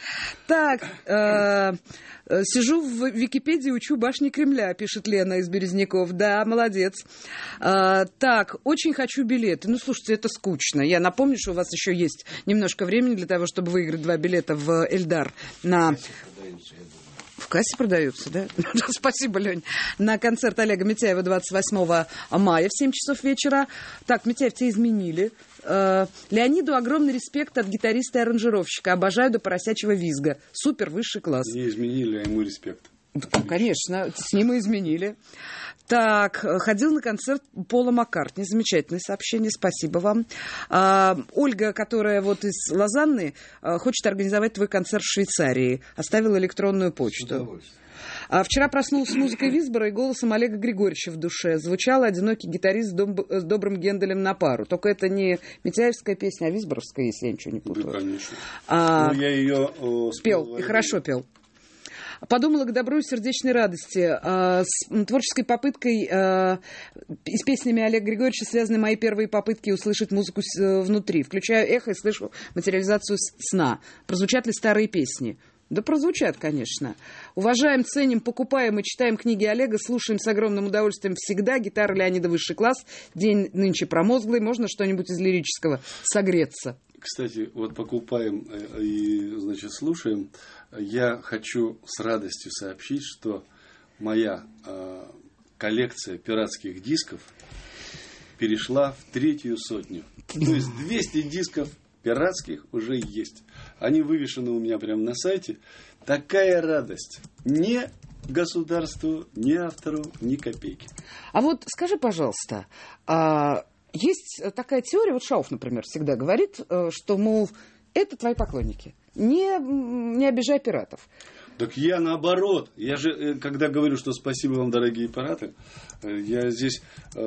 Так, э, сижу в Википедии, учу башни Кремля, пишет Лена из Березняков. Да, молодец. Э, так, очень хочу билеты. Ну, слушайте, это скучно. Я напомню, что у вас еще есть немножко времени для того, чтобы выиграть два билета в Эльдар на... В кассе продаются, да? Спасибо, Лень. На концерт Олега Митяева двадцать восьмого мая в семь часов вечера. Так, Митяев, тебя изменили. Э, Леониду огромный респект от гитариста и аранжировщика. Обожаю до поросячьего визга. Супер, высший класс. Не изменили, а ему респект. Да, конечно, с ним и изменили. Так, ходил на концерт Пола Маккартни. Замечательное сообщение, спасибо вам. А, Ольга, которая вот из Лозанны, хочет организовать твой концерт в Швейцарии. Оставила электронную почту. А вчера проснулась с музыкой Висбора и голосом Олега Григорьевича в душе. Звучал одинокий гитарист с, дом, с добрым Генделем на пару. Только это не Митяевская песня, а Висборовская, если я ничего не путаю. Да, конечно. А, ну, я ее... О, пел, и хорошо пел. Подумала к добру и сердечной радости. С творческой попыткой и с песнями Олега Григорьевича связаны мои первые попытки услышать музыку внутри. Включаю эхо и слышу материализацию сна. Прозвучат ли старые песни? Да прозвучат, конечно. Уважаем, ценим, покупаем и читаем книги Олега, слушаем с огромным удовольствием всегда. Гитара Леонида высший класс, день нынче промозглый, можно что-нибудь из лирического согреться. Кстати, вот покупаем и, значит, слушаем. Я хочу с радостью сообщить, что моя э, коллекция пиратских дисков перешла в третью сотню. То есть двести дисков пиратских уже есть. Они вывешены у меня прямо на сайте. Такая радость. Ни государству, ни автору, ни копейки. А вот скажи, пожалуйста, а есть такая теория, вот Шауф, например, всегда говорит, что, мол, это твои поклонники. Не, не обижай пиратов. Так я наоборот. Я же, когда говорю, что спасибо вам, дорогие пираты, я здесь,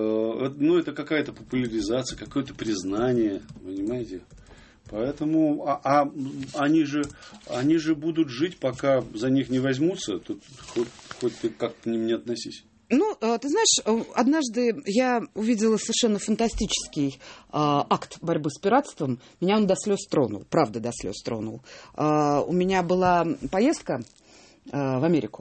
ну, это какая-то популяризация, какое-то признание, понимаете? Поэтому, а, а они же, они же будут жить, пока за них не возьмутся. Тут хоть, хоть ты как-то к ним не относись. Ну, ты знаешь, однажды я увидела совершенно фантастический а, акт борьбы с пиратством. Меня он до слез тронул, правда, до слез тронул. А, у меня была поездка а, в Америку.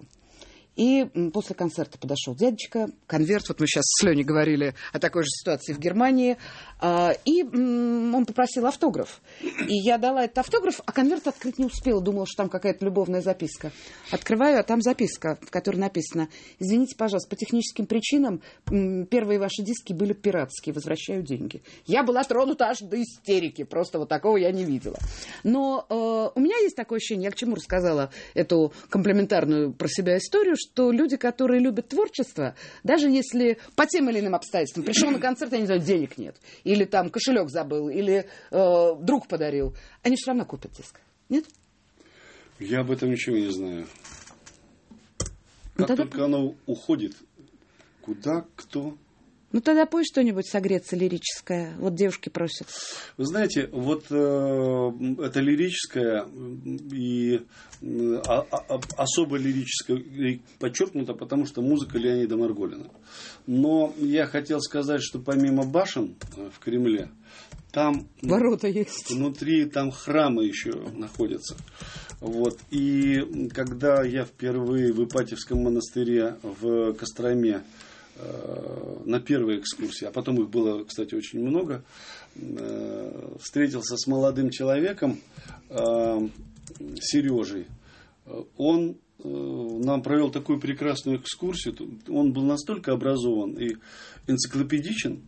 И после концерта подошел дядечка, конверт, вот мы сейчас с Леней говорили о такой же ситуации в Германии, и он попросил автограф. И я дала этот автограф, а конверт открыть не успела, думала, что там какая-то любовная записка. Открываю, а там записка, в которой написано: извините, пожалуйста, по техническим причинам первые ваши диски были пиратские, возвращаю деньги. Я была тронута аж до истерики, просто вот такого я не видела. Но э, у меня есть такое ощущение, я к чему рассказала эту комплиментарную про себя историю, что люди, которые любят творчество, даже если по тем или иным обстоятельствам пришел на концерт, я не знаю, денег нет, или там кошелек забыл, или э, друг подарил, они все равно купят диск. Нет? Я об этом ничего не знаю. Ну, как тогда... только оно уходит, куда, кто... Ну, тогда пой что-нибудь согреться лирическое. Вот девушки просят. Вы знаете, вот э, это лирическое и э, а, а, особо лирическое подчеркнуто, потому что музыка Леонида Марголина. Но я хотел сказать, что помимо башен в Кремле, там ворота есть. Внутри там храмы еще находятся. Вот. И когда я впервые в Ипатьевском монастыре в Костроме на первой экскурсии, а потом их было, кстати, очень много, встретился с молодым человеком, Сережей. Он нам провел такую прекрасную экскурсию. Он был настолько образован и энциклопедичен,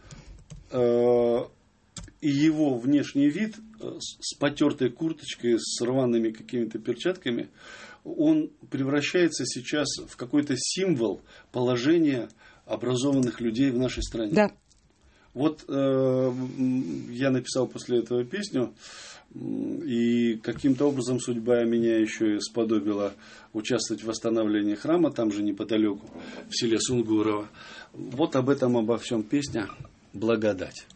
и его внешний вид с потертой курточкой, с рваными какими-то перчатками, он превращается сейчас в какой-то символ положения образованных людей в нашей стране. Да. Вот э, я написал после этого песню, и каким-то образом судьба меня еще и сподобила участвовать в восстановлении храма, там же неподалеку, в селе Сунгурово. Вот об этом, обо всем песня «Благодать».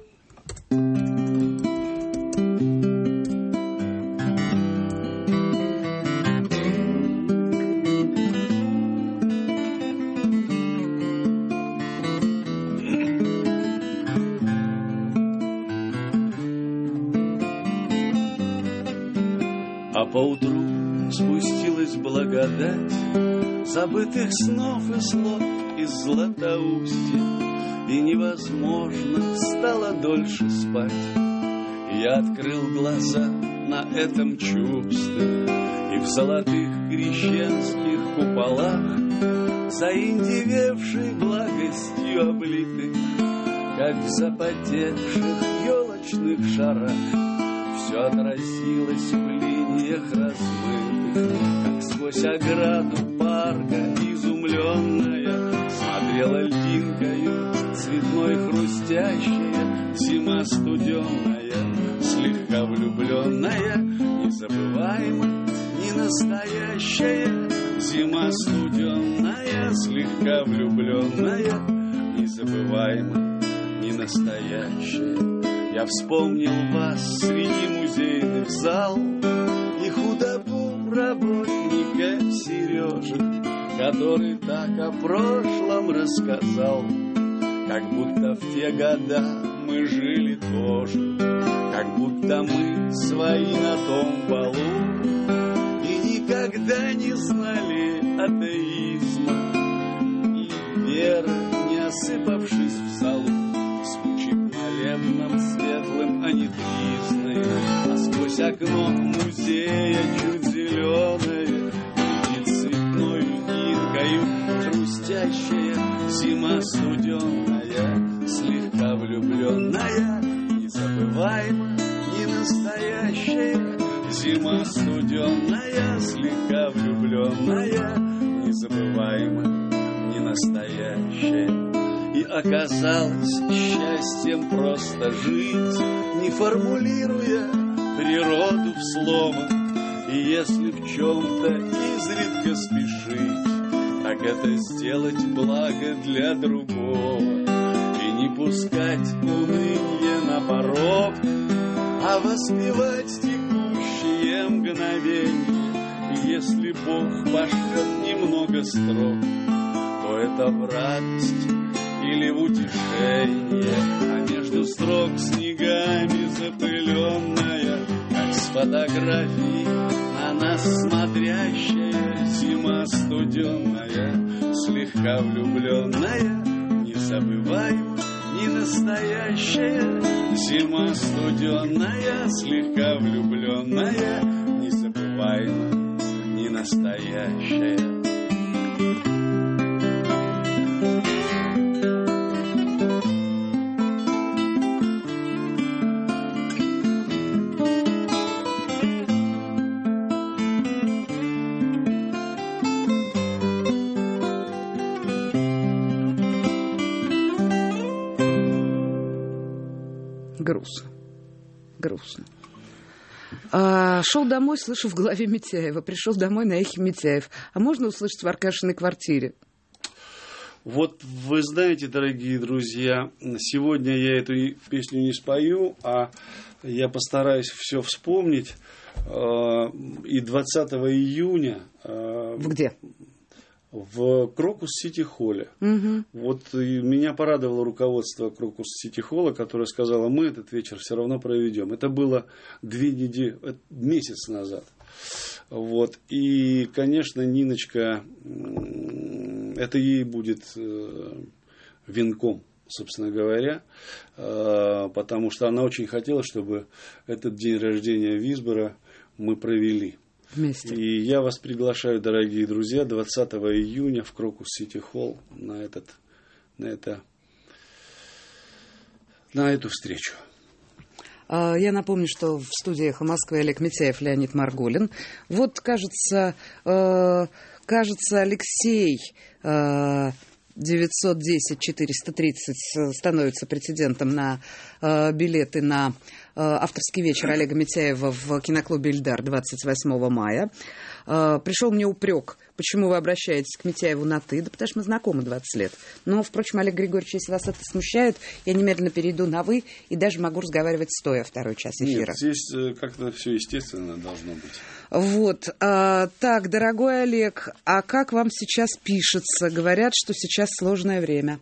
А поутру спустилась благодать забытых снов и слов из Златоустья, и невозможно стало дольше спать. Я открыл глаза на этом чувстве, и в золотых крещенских куполах, заиндевевшей благостью облитых, как в запотевших елочных шарах, все отразилось в линиях размытых, как сквозь ограду парка изумленная смотрела льдинкою цветной хрустящая зима студенная, слегка влюбленная, незабываемо, не настоящая зима студенная, слегка влюбленная, незабываемо, не настоящая. Я вспомнил вас среди музейных зал и худобу работников дядька Сережа, который так о прошлом рассказал, как будто в те года мы жили тоже, как будто мы свои на том балу и никогда не знали атеизма и веры, не осыпавшись в залу. Звучит молебном светлым, а не тризной, а сквозь окно музея чуть зеленое летит цветной ниткою хрустящая зима студеная, слегка влюбленная, незабываемо, не настоящая. Зима студеная, слегка влюбленная, незабываемо, не настоящая. И оказалось счастьем просто жить, не формулируя природу в слово. И если в чем-то изредка спешить, так это сделать благо для другого и не пускать уныние на порог, а воспевать текущие мгновения. Если Бог пошлет немного строк, то это в радость или в утешение, а между строк снегами запыленная, как с фотографий на нас смотрящая зима студеная, слегка влюбленная, незабываемо, не настоящая. Зима студеная, слегка влюбленная, незабываемо, не настоящая. Грустно. Грустно. А, шел домой, слышу в голове Митяева. Пришел домой на эхе Митяев. А можно услышать в Аркашиной квартире? Вот вы знаете, дорогие друзья, сегодня я эту песню не спою, а я постараюсь все вспомнить. И двадцатого июня... В где? В Крокус-Сити-Холле. Угу. Вот и меня порадовало руководство Крокус-Сити-Холла, которое сказало, мы этот вечер все равно проведем. Это было две недели, месяц назад. Вот. И, конечно, Ниночка, это ей будет венком, собственно говоря, потому что она очень хотела, чтобы этот день рождения Висбора мы провели. Вместе. И я вас приглашаю, дорогие друзья, двадцатого июня в Крокус-Сити-Холл на, этот, на, это, на эту встречу. Я напомню, что в студии «Эхо Москвы» Олег Митяев, Леонид Марголин. Вот, кажется, кажется, Алексей девятьсот десять четыреста тридцать становится претендентом на билеты на авторский вечер Олега Митяева в киноклубе «Ильдар» двадцать восьмого мая. Пришел мне упрек, почему вы обращаетесь к Митяеву на «ты», да потому что мы знакомы двадцать лет. Но, впрочем, Олег Григорьевич, если вас это смущает, я немедленно перейду на «вы» и даже могу разговаривать стоя второй час эфира. Нет, здесь как-то все естественно должно быть. Вот. А, так, дорогой Олег, а как вам сейчас пишется? Говорят, что сейчас сложное время.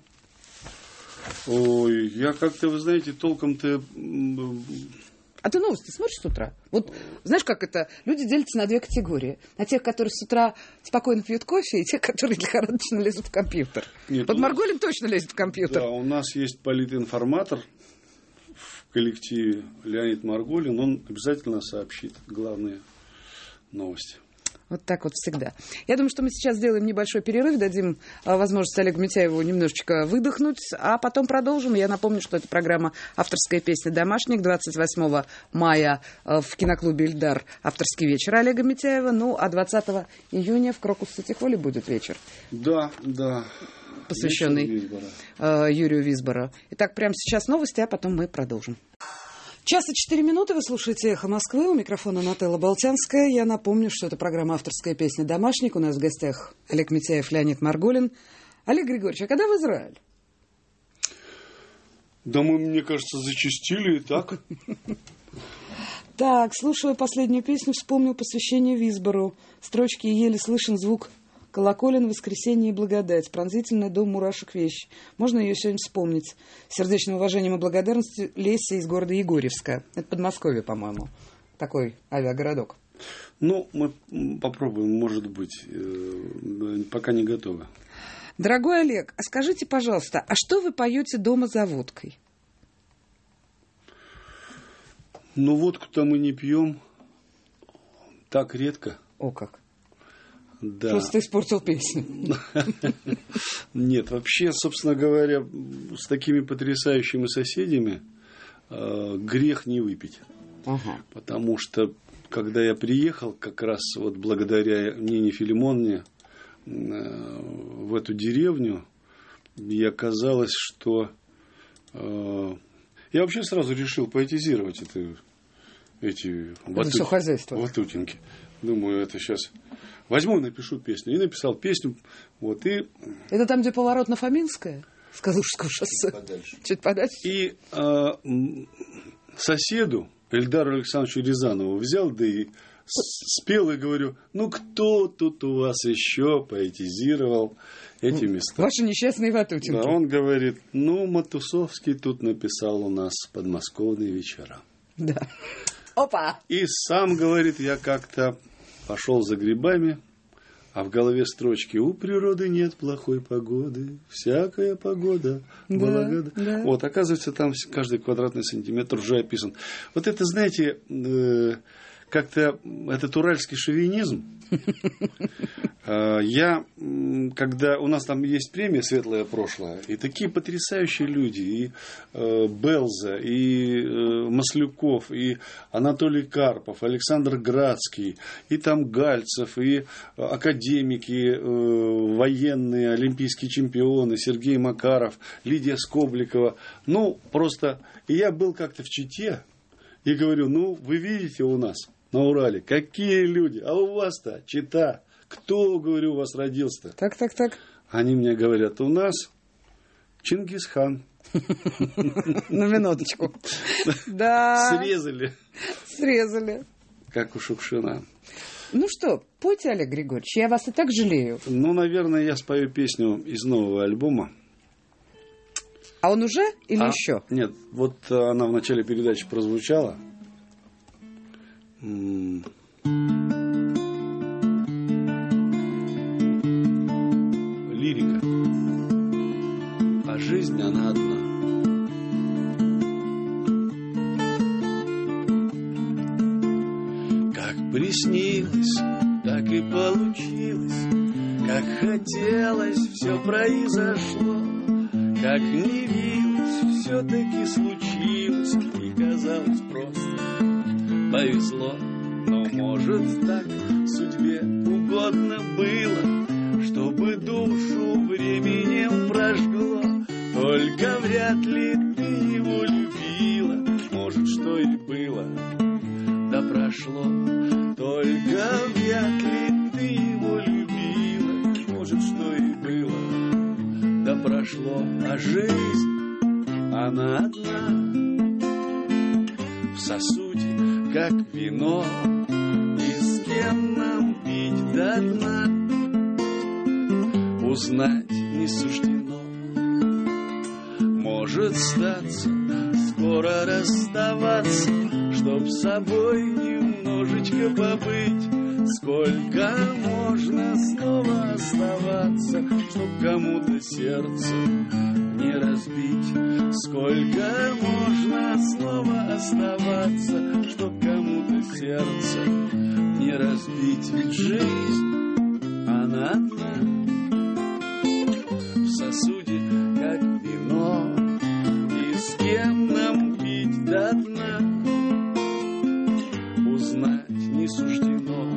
Ой, я как-то, вы знаете, толком-то... А ты новости смотришь с утра? Вот знаешь, как это? Люди делятся на две категории. На тех, которые с утра спокойно пьют кофе, и тех, которые лихорадочно лезут в компьютер. Нет, вот Марголин точно лезет в компьютер. Да, у нас есть политинформатор в коллективе Леонид Марголин. Он обязательно сообщит главные новости. Вот так вот всегда. Я думаю, что мы сейчас сделаем небольшой перерыв, дадим а, возможность Олегу Митяеву немножечко выдохнуть, а потом продолжим. Я напомню, что это программа «Авторская песня «Домашник». двадцать восьмого мая а, в киноклубе «Ильдар» авторский вечер Олега Митяева. Ну, а двадцатого июня в Крокус-Сити-Холле будет вечер. Да, да. Посвященный Висбора. а, Юрию Висбору. Итак, прямо сейчас новости, а потом мы продолжим. Час и четыре минуты, вы слушаете «Эхо Москвы», у микрофона Нателла Болтянская. Я напомню, что это программа «Авторская песня «Домашник». У нас в гостях Олег Митяев, Леонид Марголин. Олег Григорьевич, а когда в Израиль? Да мы, мне кажется, зачастили и так. Так, слушаю последнюю песню, вспомнил посвящение Висбору. Строчки еле слышен звук колоколен, воскресенье и благодать. Пронзительная до мурашек вещь. Можно ее сегодня вспомнить? С сердечным уважением и благодарностью Леся из города Егорьевска. Это Подмосковье, по-моему. Такой авиагородок. Ну, мы попробуем, может быть, пока не готовы. Дорогой Олег, а скажите, пожалуйста, а что вы поете дома за водкой? Ну, водку-то мы не пьем так редко. О, как. Да. Просто испортил песню. Нет, вообще, собственно говоря, с такими потрясающими соседями э, грех не выпить. Ага. Потому что, когда я приехал, как раз вот благодаря Нине Филимоновне э, в эту деревню, и оказалось, что э, я вообще сразу решил поэтизировать это, эти вату... хозяйство. ватутинки. Думаю, это сейчас... Возьму и напишу песню. И написал песню. Вот, и... Это там, где поворот на Фоминское? С Калужского шоссе. Подальше. Чуть подальше. И э, соседу, Эльдару Александровичу Рязанову, взял, да и спел, и говорю, ну, кто тут у вас еще поэтизировал эти места? Ваши несчастные ватутинки. Да, он говорит, ну, Матусовский тут написал у нас подмосковные вечера. Да. Опа! И сам, говорит, я как-то... пошел за грибами, а в голове строчки «У природы нет плохой погоды, всякая погода благода». Да, да. Вот, оказывается, там каждый квадратный сантиметр уже описан. Вот это, знаете, э, как-то этот уральский шовинизм. Я, когда у нас там есть премия «Светлое прошлое», и такие потрясающие люди, и Белза, и Маслюков, и Анатолий Карпов, Александр Градский, и там Гальцев, и академики, военные, олимпийские чемпионы, Сергей Макаров, Лидия Скобликова. Ну, просто... И я был как-то в Чите, и говорю, ну, вы видите у нас на Урале, какие люди, а у вас-то Чита. Кто, говорю, у вас родился-то? Так, так, так. Они мне говорят, у нас Чингисхан. На минуточку. Да. Срезали. Срезали. Как у Шукшина. Ну что, пойте, Олег Григорьевич, я вас и так жалею. Ну, наверное, я спою песню из нового альбома. А он уже или а, еще? Нет, вот она в начале передачи прозвучала. Лирика. А жизнь она одна. Как приснилось, так и получилось. Как хотелось, все произошло. Как не виделось, все-таки случилось. И казалось просто повезло. Но может так судьбе угодно было, чтобы душу временем прожгло. Только вряд ли ты его любила. Может, что и было, да прошло. Только вряд ли ты его любила. Может, что и было, да прошло. А жизнь, она одна, в сосуде, как вино. И с кем нам пить до дна, узнать не суждено. Может статься, скоро расставаться, чтоб с собой немножечко побыть. Сколько можно снова оставаться, чтоб кому-то сердце не разбить. Сколько можно снова оставаться, чтоб кому-то сердце не разбить. Ведь жизнь, она одна, в сосуде, как вино. И с кем нам пить до дна, узнать не суждено.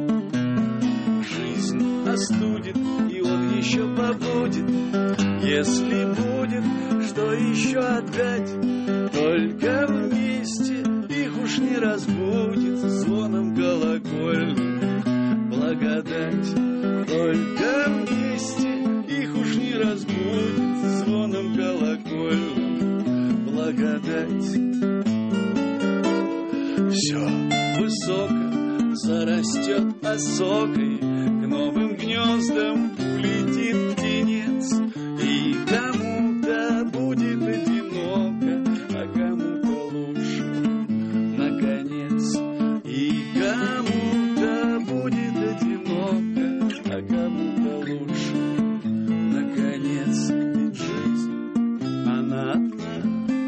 Жизнь остудит, и он еще побудет. Если будет, что еще отдать, только вместе их уж не разбудит звоном колокольным благодать. Только вместе их уж не разбудит звоном колокольным благодать. Все высоко зарастет осокой, к новым гнездам улетит птенец, и кому-то будет одиноко, а кому-то лучше, наконец. И кому-то будет одиноко, а кому-то лучше, наконец. Ведь жизнь, она одна,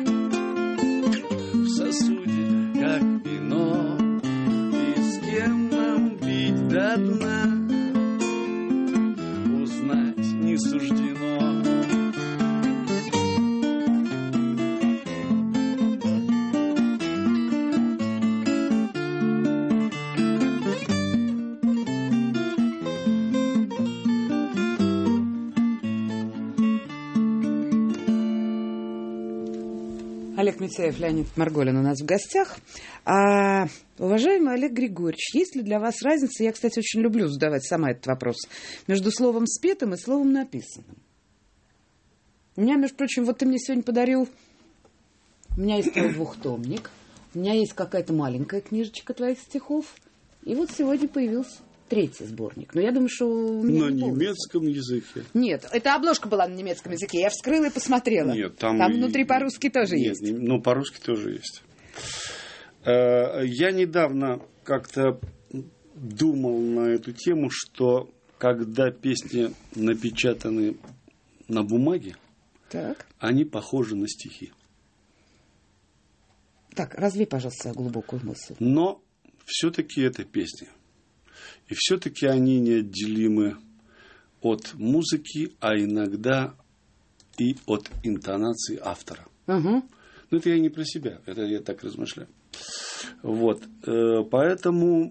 в сосуде, как вино, и с кем нам пить до дна, узнать не суждено. Олег Митяев, Леонид Марголин у нас в гостях. А, уважаемый Олег Григорьевич, есть ли для вас разница, я, кстати, очень люблю задавать сама этот вопрос, между словом спетым и словом написанным? У меня, между прочим, вот ты мне сегодня подарил, у меня есть твой двухтомник, у меня есть какая-то маленькая книжечка твоих стихов, и вот сегодня появился третий сборник. Но я думаю, что... у меня На не немецком языке. Нет, эта обложка была на немецком языке. Я вскрыла и посмотрела. Нет, там, там и... внутри по-русски тоже Нет, есть. Не... Ну, по-русски тоже есть. Я недавно как-то думал на эту тему, что когда песни напечатаны на бумаге, Так. они похожи на стихи. Так, развей, пожалуйста, глубокую мысль. Но все-таки это песни. И все-таки они неотделимы от музыки, а иногда и от интонации автора. Угу. Но это я не про себя, это я так размышляю. Вот. Поэтому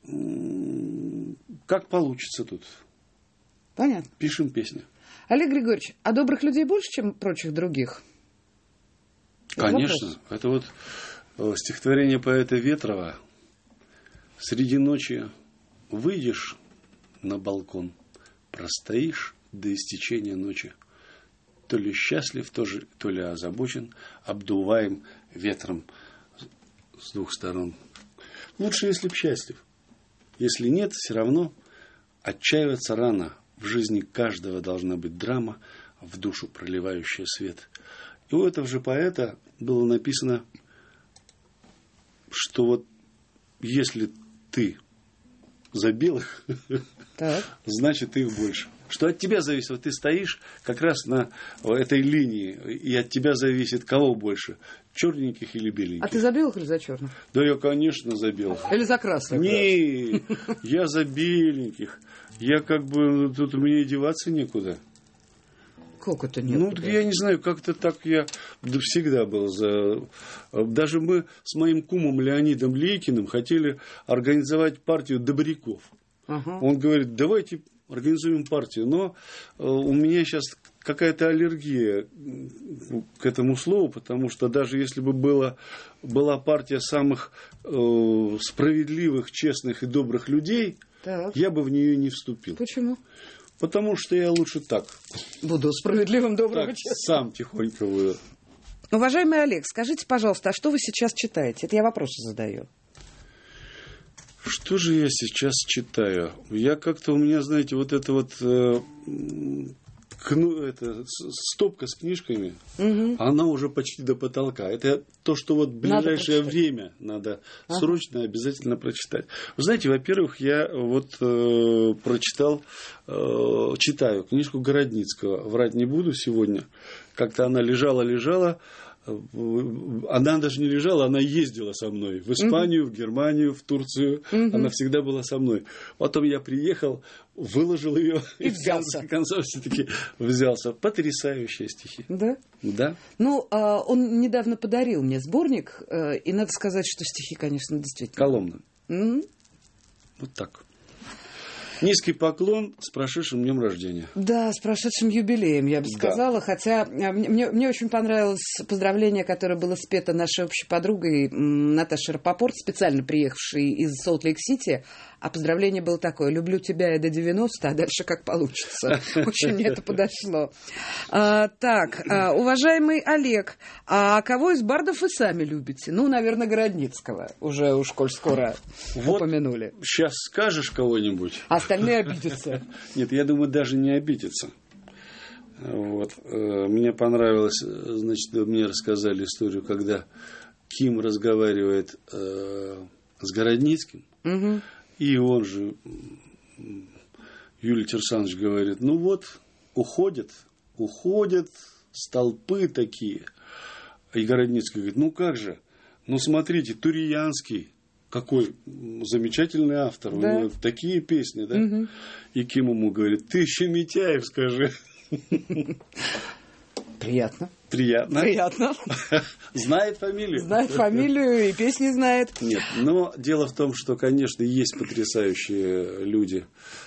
как получится тут? Понятно. Пишем песни. Олег Григорьевич, а добрых людей больше, чем прочих других? Это Конечно. вопрос. Это вот стихотворение поэта Ветрова. Среди ночи выйдешь на балкон, простоишь до истечения ночи. То ли счастлив, то, же, то ли озабочен, обдуваем ветром с двух сторон. Лучше, если б счастлив. Если нет, все равно отчаиваться рано. В жизни каждого должна быть драма, в душу проливающая свет. И у этого же поэта было написано, что вот если ты за белых, Так. значит их больше. Что от тебя зависит. Вот ты стоишь как раз на этой линии, и от тебя зависит кого больше, черненьких или беленьких. А ты за белых или за черных? Да я, конечно, за белых. Или за красных? Не, я за беленьких. Я как бы, тут мне и деваться некуда. Как это нет? Ну, я не знаю, как-то так я да, всегда был за... Даже мы с моим кумом Леонидом Лейкиным хотели организовать партию добряков. Ага. Он говорит, давайте организуем партию. Но у меня сейчас какая-то аллергия к этому слову, потому что даже если бы была, была партия самых э, справедливых, честных и добрых людей, Так. я бы в нее не вступил. Почему? Потому что я лучше так. Буду справедливым, добрым Так, и честным. сам тихонько буду. Уважаемый Олег, скажите, пожалуйста, а что вы сейчас читаете? Это я вопросы задаю. Что же я сейчас читаю? Я как-то, у меня, знаете, вот это вот э, кну, это, стопка с книжками, Угу. она уже почти до потолка. Это то, что вот в ближайшее Надо время надо ага. срочно обязательно прочитать. Вы знаете, во-первых, я вот э, прочитал, э, читаю книжку Городницкого. Врать не буду сегодня. Как-то она лежала-лежала. Она даже не лежала, она ездила со мной в Испанию, mm-hmm. в Германию, в Турцию. Mm-hmm. Она всегда была со мной. Потом я приехал, выложил ее и, и взялся. В конце концов все-таки взялся. Потрясающие стихи. Да? Да. Ну, он недавно подарил мне сборник, и надо сказать, что стихи, конечно, действительно. Коломна. Mm-hmm. Вот так. Низкий поклон с прошедшим днем рождения. Да, с прошедшим юбилеем, я бы Да. сказала. Хотя мне, мне очень понравилось поздравление, которое было спето нашей общей подругой Наташей Рапопорт, специально приехавшей из Солт-Лейк-Сити. А поздравление было такое: люблю тебя и до девяноста, а дальше как получится. Очень мне это подошло. А, так, а, уважаемый Олег, а кого из бардов вы сами любите? Ну, наверное, Городницкого. Уже уж коль скоро Вот упомянули. сейчас скажешь кого-нибудь. А остальные обидятся. Нет, я думаю, даже не обидятся. Вот. Мне понравилось, значит, мне рассказали историю, когда Ким разговаривает э, с Городницким, угу. И он же, Юлий Кирсанович, говорит: ну вот, уходят, уходят столпы такие. И Городницкий говорит: ну как же, ну смотрите, Туриянский, какой замечательный автор, да. У него такие песни, да? Угу. И Ким ему говорит: ты еще Митяев скажи. Приятно. Приятно. Приятно. Знает фамилию. Знает фамилию и песни знает. Нет, но дело в том, что, конечно, есть потрясающие люди,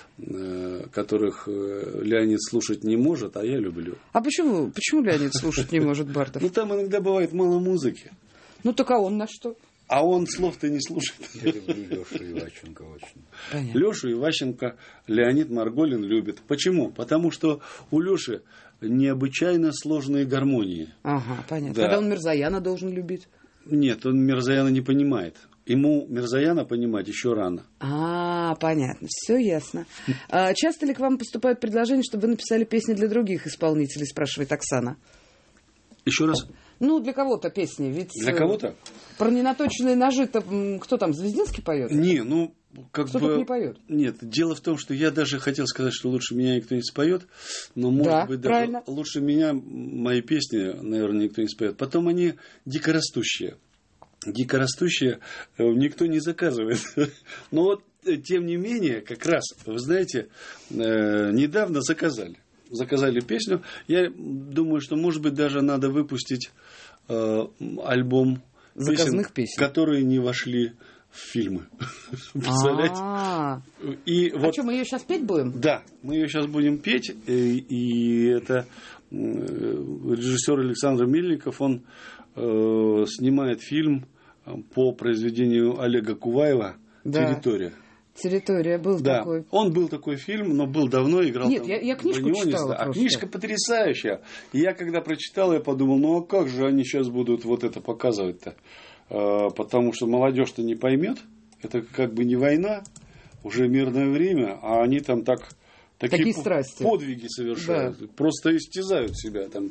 которых Леонид слушать не может, а я люблю. А почему? Почему Леонид слушать не может бардов? Ну, там иногда бывает мало музыки. Ну, так а он на что? А он слов-то не слушает. Я люблю Лешу Иващенко очень. Понятно. Лешу Иващенко Леонид Марголин любит. Почему? Потому что у Леши необычайно сложные гармонии. Ага, понятно. Да. Тогда он Мирзояна должен любить. Нет, он Мирзояна не понимает. Ему Мирзояна понимать еще рано. А, понятно, все ясно. А часто ли к вам поступают предложения, чтобы вы написали песни для других исполнителей, спрашивает Оксана. Еще раз. Ну, для кого-то песни. Ведь для кого-то? Про ненаточенные ножи-то кто там, Звездинский поет? Не, ну, как кто бы... тут не поет? Нет, дело в том, что я даже хотел сказать, что лучше меня никто не споет, но, может да, быть, правильно. даже лучше меня мои песни, наверное, никто не споет. Потом они дикорастущие. Дикорастущие никто не заказывает. Но вот, тем не менее, как раз, вы знаете, недавно заказали. Заказали песню. Я думаю, что, может быть, даже надо выпустить э, альбом заказных песен, песен, которые не вошли в фильмы. Представляете? И а вот, что, мы ее сейчас петь будем? Да, мы ее сейчас будем петь. И, и это режиссер Александр Мельников, он э, снимает фильм по произведению Олега Куваева «Территория». Территория, был да. такой. Он был такой фильм, но был давно, играл. Нет, там, я, я книжку читала. А книжка потрясающая. И я когда прочитал, я подумал: ну а как же они сейчас будут вот это показывать-то? А, потому что молодежь-то не поймет. Это как бы не война, уже мирное время, а они там так такие, такие страсти. Подвиги совершают. Да. Просто истязают себя там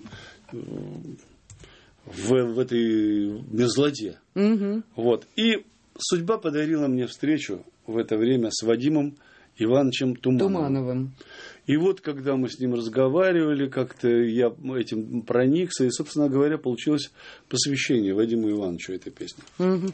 в, в этой мерзлоте. Угу. Вот. И судьба подарила мне встречу в это время с Вадимом Ивановичем Тумановым. Тумановым. И вот, когда мы с ним разговаривали, как-то я этим проникся, и, собственно говоря, получилось посвящение Вадиму Ивановичу этой песни. Угу.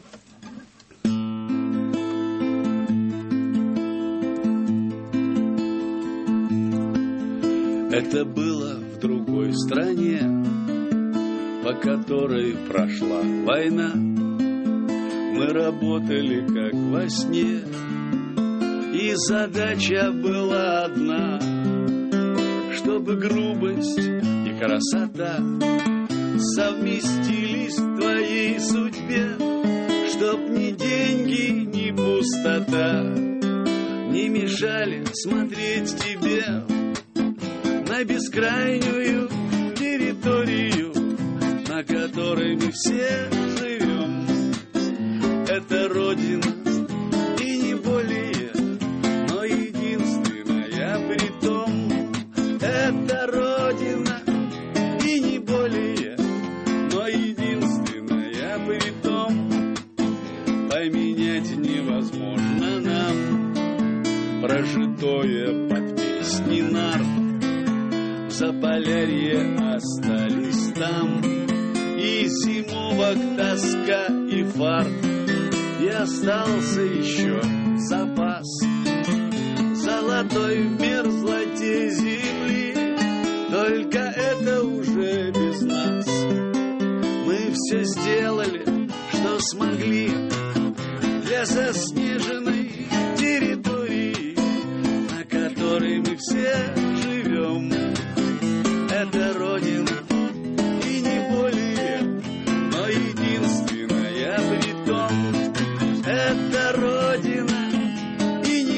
Это было в другой стране, по которой прошла война. Мы работали как во сне, и задача была одна, чтобы грубость и красота совместились в твоей судьбе, чтоб ни деньги, ни пустота не мешали смотреть тебе на бескрайнюю территорию, на которой мы все живем. Это Родина, и не более, но единственная притом. Это Родина, и не более, но единственная притом. Поменять невозможно нам прожитое под песни нарт. В Заполярье остались там и зимовок тоска и фарт. И остался еще запас золотой в мерзлоте земли. Только это уже без нас. Мы все сделали, что смогли для заснеженной территории, на которой мы все живем. Это Родина, и не более, но единственная притом. Это Родина, и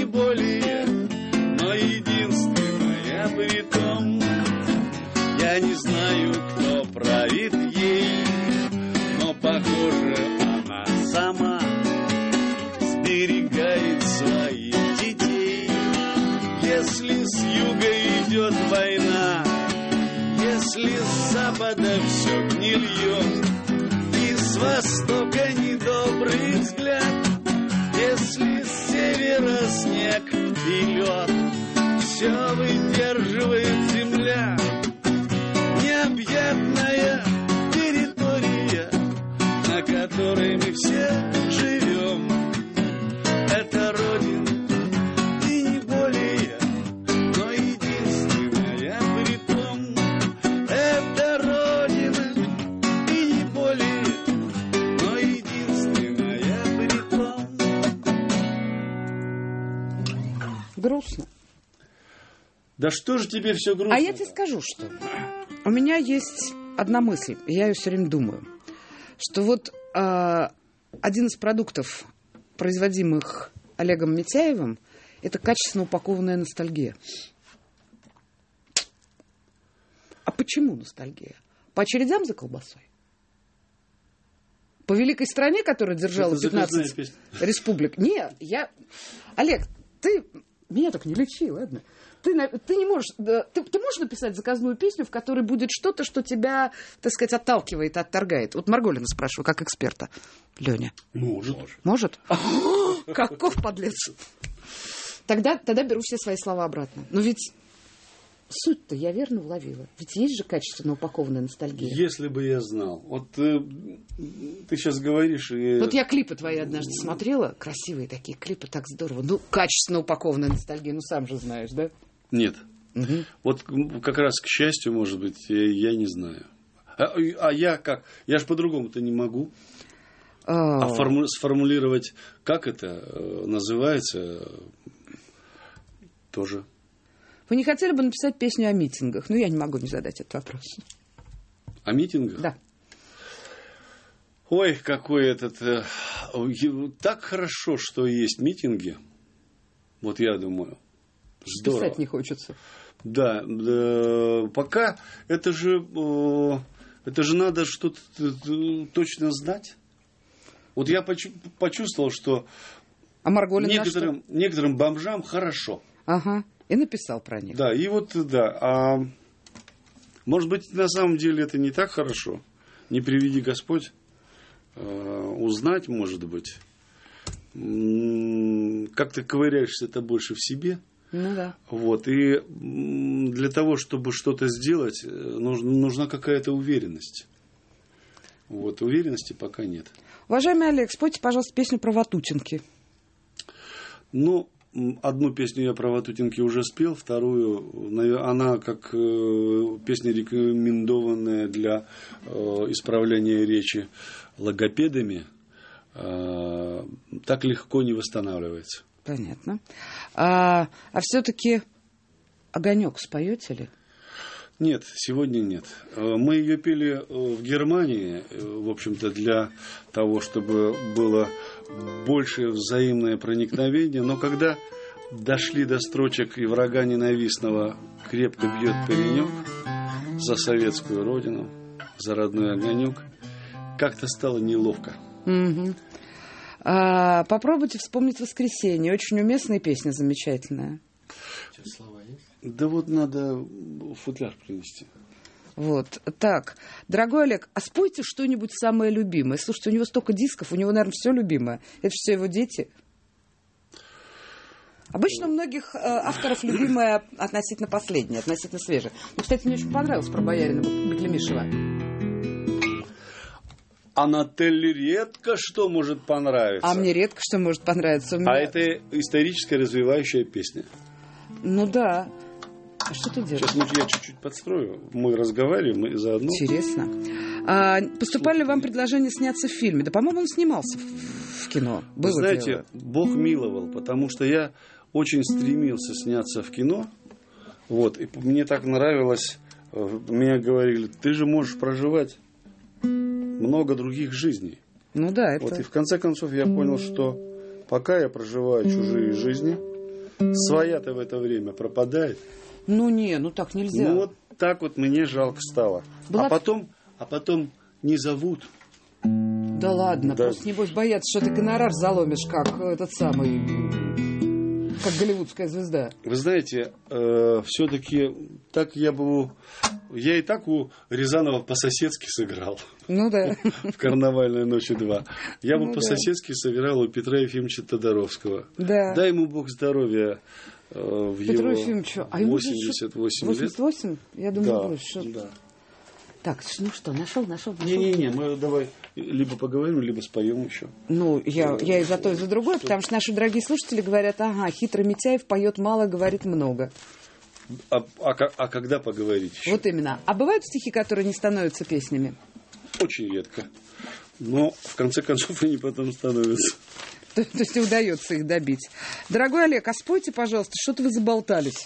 знаю, кто правит ей, но, похоже, она сама сберегает своих детей. Если с юга идет война, если с запада все гнильет, и с востока недобрый взгляд, если с севера снег и лед, все выдерживает земля. Необъятная территория, на которой мы все живем, это Родина и не более, но единственная притом. Это Родина и не более, но единственная притом. Грустно. Да что же тебе все грустно? А я тебе скажу, что у меня есть одна мысль, и я ее все время думаю, что вот э, один из продуктов, производимых Олегом Митяевым, это качественно упакованная ностальгия. А почему ностальгия? По очередям за колбасой? По великой стране, которая держала пятнадцать республик? Не, я... Олег, ты меня только не лечи, ладно? Ты, ты не можешь... Ты, ты можешь написать заказную песню, в которой будет что-то, что тебя, так сказать, отталкивает, отторгает? Вот Марголина спрашиваю, как эксперта. Леня. Может. Может? Каков подлец. Тогда, тогда беру все свои слова обратно. Но ведь суть-то я верно уловила. Ведь есть же качественно упакованная ностальгия. Если бы я знал. Вот э, ты сейчас говоришь... И... Вот я клипы твои однажды смотрела. Красивые такие клипы, так здорово. Ну, качественно упакованная ностальгия. Ну, сам же знаешь, да? Нет. Угу. Вот как раз к счастью, может быть, я, я не знаю. А, а я как? Я же по-другому-то не могу. А, а форму, сформулировать, как это называется, тоже. Вы не хотели бы написать песню о митингах? Ну, я не могу не задать этот вопрос. О митингах? Да. Ой, какой этот... Э, так хорошо, что есть митинги. Вот я думаю. Здорово. Писать не хочется. Да, да, пока это же, э, это же надо что-то точно знать. Вот я почу- почувствовал, что а Марголин некоторым, некоторым бомжам хорошо. Ага, и написал про них. Да, и вот, да, а может быть, на самом деле это не так хорошо. Не приведи Господь э, узнать, может быть. Как ты ковыряешься это больше в себе. Ну да. Вот, и для того, чтобы что-то сделать, нужна, нужна какая-то уверенность. Вот, уверенности пока нет. Уважаемый Олег, спойте, пожалуйста, песню про ватутинки. Ну, одну песню я про ватутинки уже спел, вторую, она как песня, рекомендованная для исправления речи логопедами, так легко не восстанавливается. Понятно. А, а все-таки «Огонек» споете ли? Нет, сегодня нет. Мы ее пели в Германии, в общем-то, для того, чтобы было большее взаимное проникновение. Но когда дошли до строчек «И врага ненавистного крепко бьет паренек за советскую родину, за родной огонек», как-то стало неловко. Угу. А, попробуйте вспомнить «Воскресенье». Очень уместная песня, замечательная. Сейчас слова есть? Да вот надо футляр принести. Вот, так. Дорогой Олег, а спойте что-нибудь самое любимое. Слушайте, у него столько дисков, у него, наверное, все любимое. Это же все его дети. Обычно у многих э, авторов любимое относительно последнее, относительно свежее. Ну, кстати, мне очень понравилось про боярина Беклемишева. А Нателле редко что может понравиться. А мне редко что может понравиться. У меня... А это историческая развивающая песня. Ну да. А что ты делаешь? Сейчас ну, я чуть-чуть подстрою. Мы разговариваем и заодно... Интересно. А, поступали ли вам предложения сняться в фильме? Да, по-моему, он снимался в, в кино. Было Вы знаете, дело. Бог миловал, потому что я очень стремился сняться в кино. Вот, и мне так нравилось. Мне говорили, ты же можешь проживать много других жизней. Ну да, это... Вот, и в конце концов я понял, что пока я проживаю чужие жизни, своя-то в это время пропадает. Ну не, ну так нельзя. Ну вот так вот мне жалко стало. Была... А потом, а потом не зовут. Да ладно, Да. просто небось боятся, что ты гонорар заломишь, как этот самый, как голливудская звезда. Вы знаете, э, все-таки так я бы... Я и так у Рязанова по-соседски сыграл. Ну да. В «Карнавальной ночи два». Я бы Ну, по-соседски сыграл у Петра Ефимовича Тодоровского. Да. Дай ему Бог здоровья э, в Петру его Ефимовичу, а ему восемьдесят восемь лет. восемьдесят восемь? Я думаю, Да, больше. да. Так, ну что, нашел, нашел, нашел. Не-не-не, мы давай либо поговорим, либо споем еще. Ну, я, я и за то, и за другое, потому что наши дорогие слушатели говорят, ага, хитрый Митяев поет мало, говорит много. А, а, ко- а когда поговорить еще? Вот именно. А бывают стихи, которые не становятся песнями? Очень редко. Но, в конце концов, они потом становятся. То, то есть и удается их добить. Дорогой Олег, а спойте, пожалуйста, что-то вы заболтались.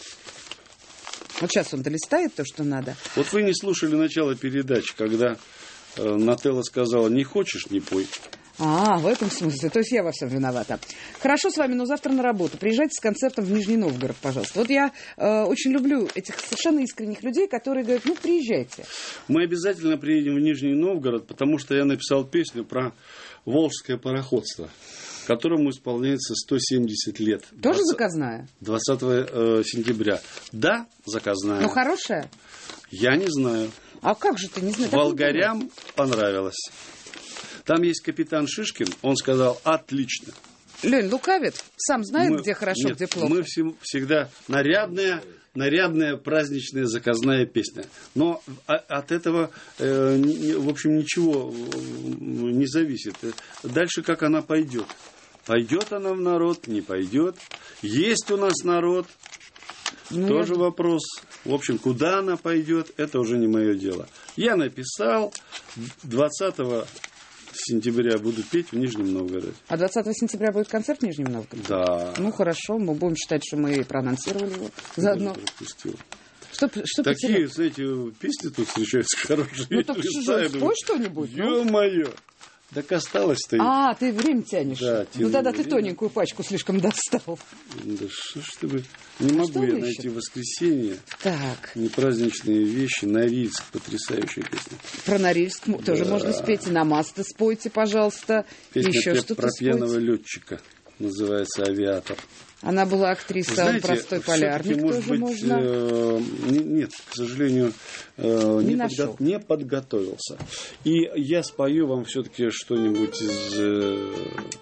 Вот сейчас он долистает то, что надо. Вот вы не слушали начало передачи, когда э, Нателла сказала, не хочешь, не пой. А, в этом смысле. То есть я во всем виновата. Хорошо с вами, но завтра на работу. Приезжайте с концертом в Нижний Новгород, пожалуйста. Вот я э, очень люблю этих совершенно искренних людей, которые говорят, ну, приезжайте. Мы обязательно приедем в Нижний Новгород, потому что я написал песню про Волжское пароходство, которому исполняется сто семьдесят лет. Тоже заказная? двадцатого сентября. Да, заказная. Ну, хорошая? Я не знаю. А как же ты не знаешь? Волгарям понравилось. Там есть капитан Шишкин, он сказал, отлично. Лень лукавит, сам знает, Мы- где хорошо, нет, где плохо. Мы всем- всегда нарядная, нарядная, праздничная, заказная песня. Но а- от этого, э, ни- ни- в общем, ничего э, не зависит. Дальше как она пойдет. Пойдет она в народ, не пойдет. Есть у нас народ, Ну, тоже я- вопрос. В общем, куда она пойдет, это уже не мое дело. Я написал, двадцатого сентября буду петь в Нижнем Новгороде. А двадцатого сентября будет концерт в Нижнем Новгороде? Да. Ну, хорошо, мы будем считать, что мы проанонсировали его заодно. Пропустил. Что, что Такие, потерял? знаете, песни тут встречаются хорошие. Ну, так что же, спой что-нибудь. ну. Ё-моё! Так осталось-то. А, ты время тянешь. Да, ну, тяну тогда ты время. тоненькую пачку слишком достал. Да что ж ты бы... Не могу что я вы найти ищете? в воскресенье Так, непраздничные вещи. Норильск, потрясающая песня. про Норильск м- тоже можно спеть. И Намасты спойте, пожалуйста. Песня Еще пе- что-то про пьяного спойте. летчика. Называется «Авиатор». Она была актриса, Знаете, он простой всё-таки, полярник, может тоже быть, можно. э, не- нет, к сожалению, э, Не не, нашел. подго- не подготовился. И я спою вам все-таки что-нибудь из... э,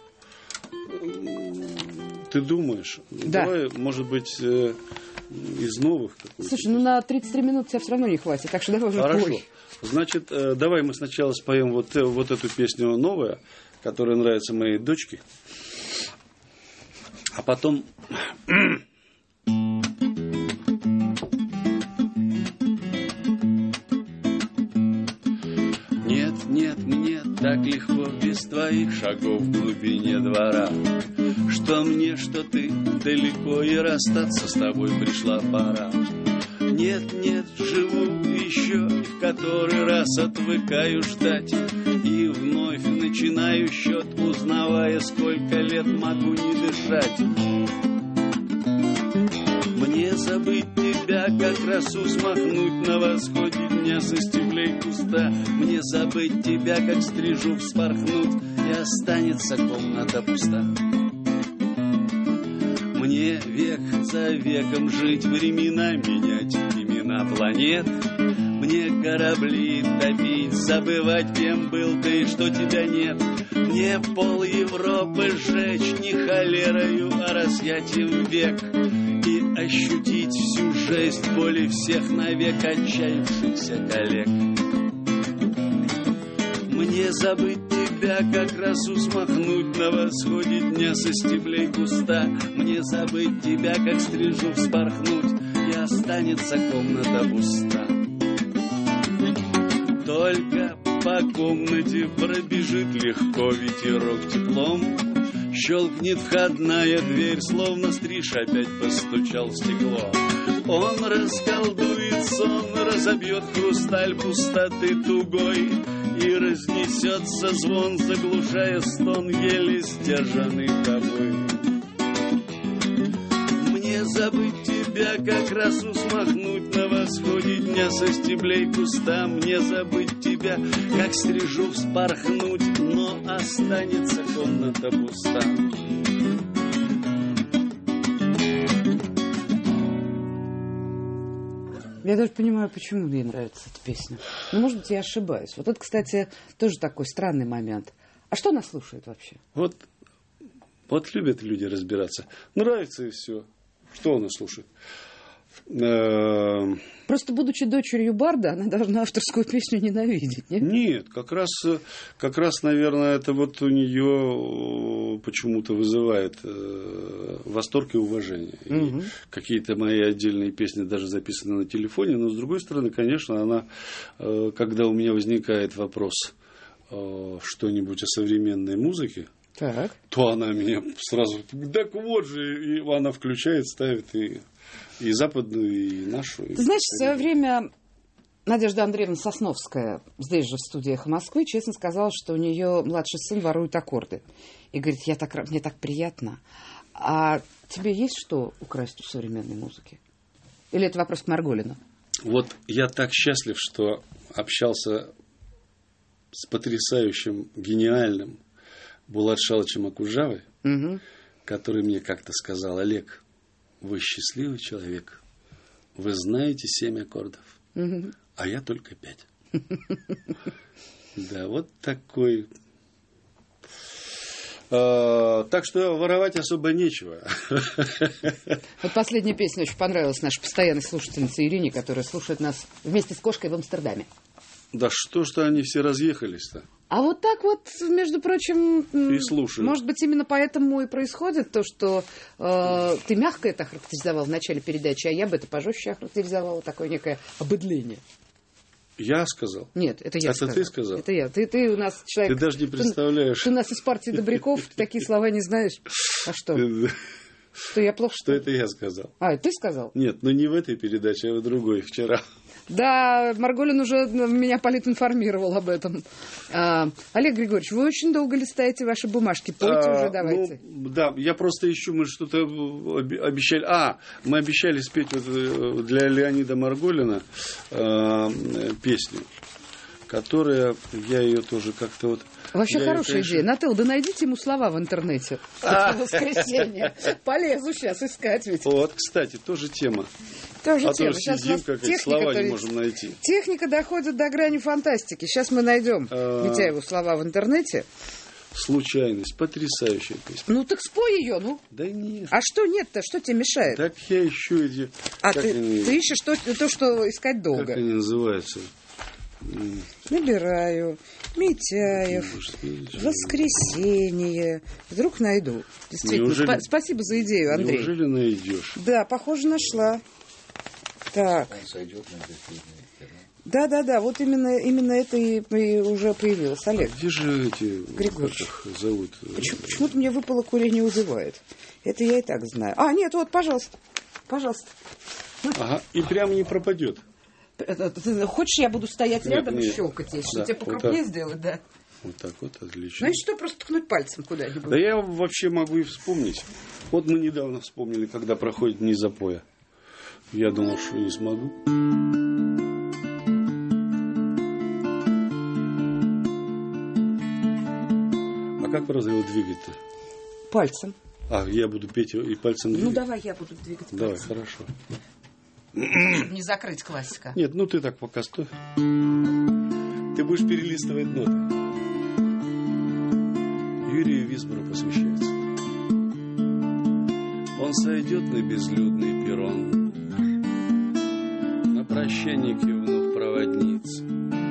ты думаешь? Да. Давай, может быть, э, из новых какой-то. Слушай, ну на тридцать три минуты тебя все равно не хватит, так что давай уже Хорошо. пой. Значит, э, давай мы сначала споем вот, э, вот эту песню новая, которая нравится моей дочке. А потом... Нет, нет, мне так легко без твоих шагов в глубине двора, что мне, что ты далеко, и расстаться с тобой пришла пора. Нет, нет, живу еще, в который раз отвыкаю ждать, и вновь начинаю счет, узнавая, сколько лет могу не дышать. Мне забыть тебя, как росу смахнуть на восходе дня со стеблей куста. Мне забыть тебя, как стрижу вспорхнуть, и останется комната пуста. Мне век за веком жить, времена менять, имена планет. Мне корабли топить, забывать, кем был ты и что тебя нет. Мне пол Европы сжечь не холерою, а разъятием век, и ощутить всю жесть боли всех навек отчаявшихся коллег. Мне забыть тебя, как росу смахнуть на восходе дня со стеблей куста. Мне забыть тебя, как стрижу вспорхнуть, и останется комната пуста. Только по комнате пробежит легко ветерок теплом, щелкнет входная дверь, словно стриж опять постучал в стекло. Он расколдует сон, разобьет хрусталь пустоты тугой, и разнесется звон, заглушая стон, еле сдержанный тобой. Мне забыть тебя, как росу смахнуть на восходе дня со стеблей кустам не забыть тебя, как стрижу вспорхнуть, но останется комната пуста. Я даже понимаю, почему мне нравится эта песня. Но, может быть, я ошибаюсь. Вот это, кстати, тоже такой странный момент. А что она слушает вообще? Вот, вот любят люди разбираться. Нравится и все. Что она слушает? Просто, будучи дочерью барда, она должна авторскую песню ненавидеть, нет? Нет, как раз, как раз, наверное, это вот у нее почему-то вызывает восторг и уважение. Угу. И какие-то мои отдельные песни даже записаны на телефоне, но, с другой стороны, конечно, она, когда у меня возникает вопрос что-нибудь о современной музыке, так. то она меня сразу, так вот же, и она включает, ставит и... И западную, и нашу. Ты знаешь, в свое время Надежда Андреевна Сосновская, здесь же в студии «Эхо Москвы», честно сказала, что у нее младший сын ворует аккорды. И говорит, я так, мне так приятно. А тебе есть что украсть в современной музыке? Или это вопрос к Марголину? Вот я так счастлив, что общался с потрясающим, гениальным Булат Шалычем Акуджавой, угу. который мне как-то сказал: Олег, вы счастливый человек. Вы знаете семь аккордов, угу. а я только пять. Да, вот такой. Так что воровать особо нечего. Вот последняя песня очень понравилась нашей постоянной слушательнице Ирине, которая слушает нас вместе с кошкой в Амстердаме. Да что ж-то они все разъехались-то? А вот так вот, между прочим, и слушают. Может быть, именно поэтому и происходит то, что э, ты мягко это охарактеризовал в начале передачи, а я бы это пожестче охарактеризовала, такое некое обыдление. Я сказал? Нет, это я это сказал. Это ты сказал? Это я. Ты, ты у нас человек... Ты даже не представляешь. Ты, ты у нас из партии добряков, такие слова не знаешь. А что? Что я плохо... Что это я сказал? А, ты сказал? Нет, ну не в этой передаче, а в другой, вчера. Да, Марголин уже меня политинформировал об этом. А, Олег Григорьевич, вы очень долго листаете ваши бумажки. Пойте а, уже, давайте. Ну, да, я просто ищу, мы что-то обещали. А, мы обещали спеть вот для Леонида Марголина э, песню, которая, я ее тоже как-то вот... Вообще я хорошая ее, конечно... идея. Натал, да найдите ему слова в интернете. Это воскресенье. Полезу сейчас искать ведь. Вот, кстати, тоже тема. Тоже а тема. то Сейчас сидим, как эти слова не можем найти. Техника доходит до грани фантастики. Сейчас мы найдем а... Митяеву слова в интернете. Случайность. Потрясающая песня. Ну так спой ее, ну. Да нет. А что нет-то? Что тебе мешает? Так я ищу эти... А ты, они... ты ищешь то, то, что искать долго. Как они называются? Набираю. Митяев. Воскресенье. Вдруг найду. Действительно. Неужели... Спа- спасибо за идею, Андрей. Неужели найдешь? Да, похоже, нашла. Так. Он сойдет на эфир. Да, да, да. Вот именно, именно это и, и уже появилось. Олег. А где же эти Григорьевич зовут? Почему, почему-то мне выпало курение вызывает. Это я и так знаю. А, нет, вот, пожалуйста. Пожалуйста. Ага, и прям не пропадет. Ты хочешь, я буду стоять нет, рядом нет. и щелкать, если да, тебе покрупнее вот сделать, да? Вот так вот, отлично. Значит, что, просто ткнуть пальцем куда-нибудь? Да я вообще могу и вспомнить. Вот мы недавно вспомнили, когда проходит Дни запоя. Я думал, что не смогу. А как правда его двигать-то? Пальцем. А, я буду петь и пальцем двигать? Ну, давай я буду двигать пальцем. Давай, хорошо. Чтобы не закрыть классика. Нет, ну ты так пока стой. Ты будешь перелистывать ноты. Юрию Висбору посвящается. Он сойдет на безлюдный перрон, на прощание кивнув проводниц.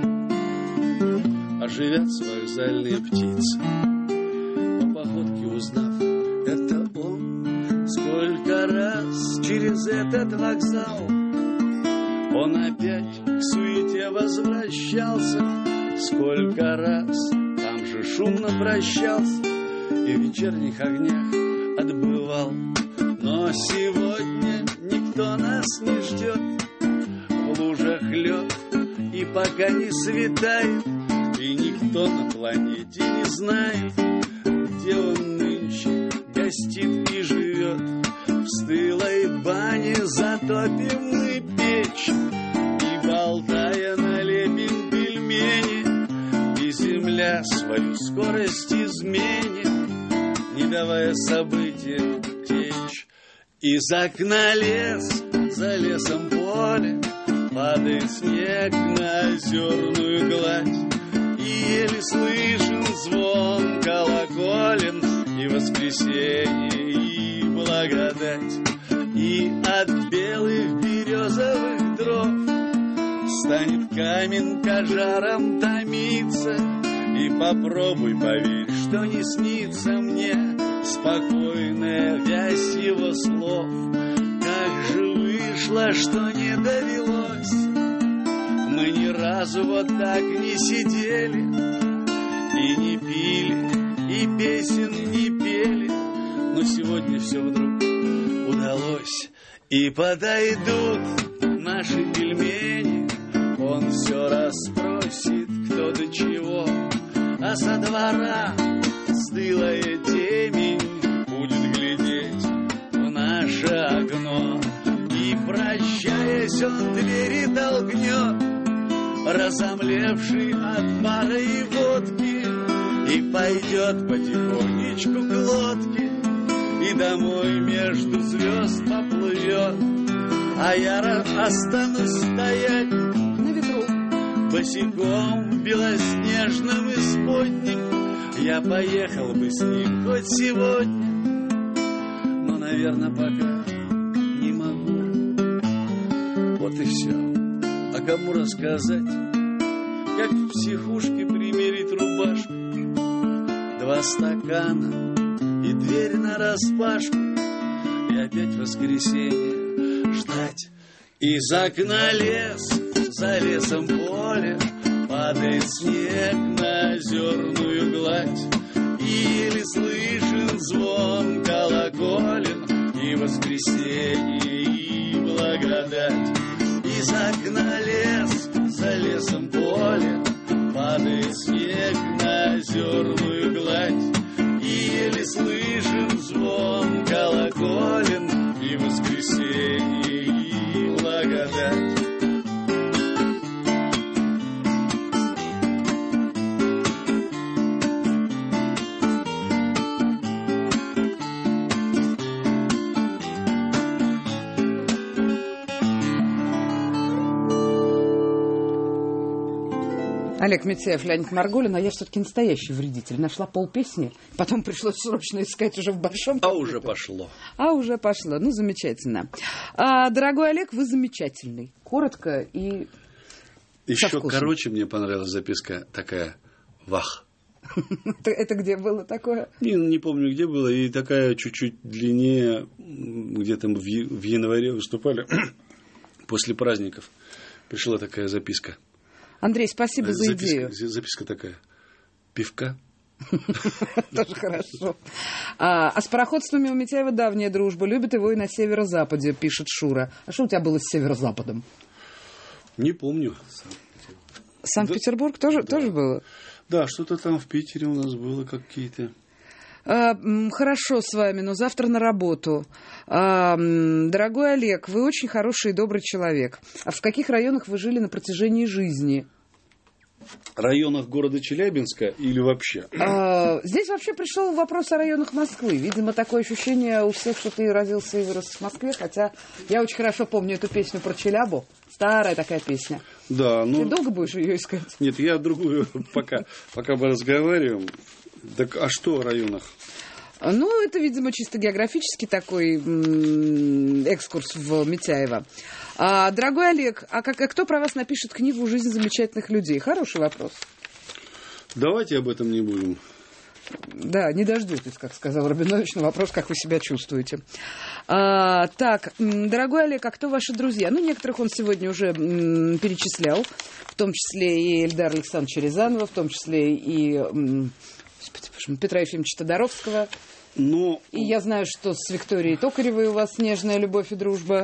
Оживятся вокзальные птицы, по походке узнав, это он. Сколько раз через этот вокзал он опять к суете возвращался. Сколько раз там же шумно прощался и в вечерних огнях отбывал. Но сегодня никто нас не ждет, в лужах лед, и пока не светает, и никто на планете не знает, где он нынче гостит и живет. В стылой бане затопим мы печь, я свою скорость измене, не давая событиям течь. Из окна лес, за лесом поле, падает снег на озерную гладь, и еле слышен звон колоколен, и воскресенье, и благодать. И от белых березовых дров станет каменка жаром томиться, и попробуй поверь, что не снится мне спокойная вязь его слов. Как же вышло, что не довелось, мы ни разу вот так не сидели и не пили, и песен не пели, но сегодня все вдруг удалось. И подойдут наши пельмени, он все расспросит, кто до чего, а со двора стылая темень будет глядеть в наше окно. И, прощаясь, он двери толкнет, разомлевший от пара и водки, и пойдет потихонечку к лодке, и домой между звезд поплывет. А я останусь стоять на ветру, босиком белоснежным исподним. Я поехал бы с ним хоть сегодня, но, наверное, пока не могу. Вот и все. А кому рассказать, как в психушке примерить рубашку? Два стакана и дверь нараспашку, и опять воскресенье ждать. Из окна лес, за лесом поле, падает снег на озерную гладь, и еле слышен звон колоколен, и воскресенье, и благодать. Из окна лес, за лесом поле, падает снег на озерную гладь, и еле слышен звон колоколен, и воскресенье, и благодать. Олег Митяев, Леонид Марголин, а я все-таки настоящий вредитель. Нашла полпесни, потом пришлось срочно искать уже в большом А компьютере. Уже пошло. А уже пошло. Ну, замечательно. А, дорогой Олег, вы замечательный. Коротко и Еще короче мне понравилась записка такая «Вах». Это где было такое? Не, не помню, где было. И такая чуть-чуть длиннее, где-то в январе выступали, после праздников. Пришла такая записка. Андрей, спасибо за записка, идею. Записка такая. Пивка. Тоже хорошо. А, а с пароходствами у Митяева давняя дружба. Любит его и на северо-западе, пишет Шура. А что у тебя было с северо-западом? Не помню. Санкт-Петербург да. тоже, да. тоже было? Да, что-то там в Питере у нас было какие-то. А, хорошо с вами, но завтра на работу. А, дорогой Олег, вы очень хороший и добрый человек. А в каких районах вы жили на протяжении жизни? Районах города Челябинска или вообще? А, здесь вообще пришел вопрос о районах Москвы. Видимо, такое ощущение у всех, что ты родился и вырос в Москве. Хотя я очень хорошо помню эту песню про Челябу. Старая такая песня. Да, ну... Ты долго будешь ее искать? Нет, я другую пока, пока мы разговариваем. Так, а что о районах? Ну, это, видимо, чисто географический такой м- экскурс в Митяева. А, дорогой Олег, а, как, а кто про вас напишет книгу «Жизнь замечательных людей»? Хороший вопрос. Давайте об этом не будем. Да, не дождетесь, как сказал Рабинович, на вопрос, как вы себя чувствуете. А, так, дорогой Олег, а кто ваши друзья? Ну, некоторых он сегодня уже м, перечислял, в том числе и Эльдара Александровича Рязанова, в том числе и м, господи, Петра Ефимовича Тодоровского. Но... И я знаю, что с Викторией Токаревой у вас нежная любовь и дружба.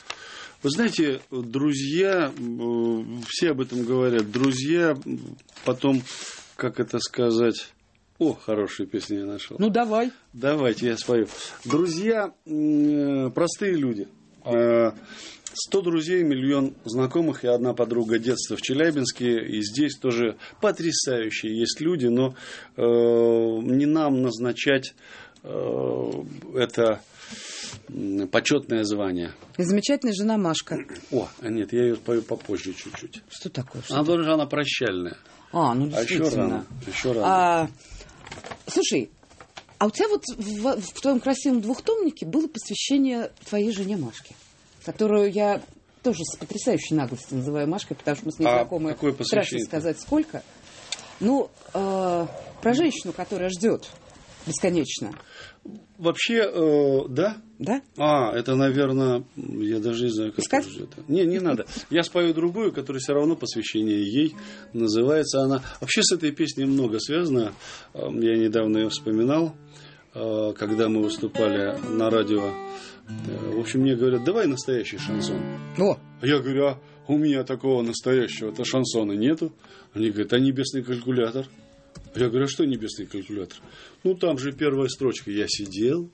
Вы знаете, друзья, все об этом говорят, друзья, потом, как это сказать... О, хорошую песню я нашел. Ну, давай. Давайте, я спою. Друзья, простые люди, с Сто друзей, миллион знакомых и одна подруга детства в Челябинске. И здесь тоже потрясающие есть люди, но э, не нам назначать э, это почетное звание. И замечательная жена Машка. О, нет, я ее спою попозже чуть-чуть. Что такое? Что Она такое? тоже она прощальная. А, ну А еще действительно. рано. Еще рано. А, слушай, а у тебя вот в, в твоем красивом двухтомнике было посвящение твоей жене Машке, которую я тоже с потрясающей наглостью называю Машкой, потому что мы с ней А знакомы. какое Страшно посвящение-то? сказать, сколько. Ну, э, про женщину, которая ждет бесконечно. Вообще, э, да? Да? А, это, наверное, я даже не знаю, как Искать? это же это. Не, не надо. Я спою другую, которая все равно посвящение ей. Называется она... Вообще с этой песней много связано. Э, Я недавно ее вспоминал, э, когда мы выступали на радио. Э, В общем, мне говорят, давай настоящий шансон. О, А я говорю, а у меня такого настоящего-то шансона нету. Они говорят, а небесный калькулятор? Я говорю, а что небесный калькулятор? Ну, там же первая строчка. Я сидел.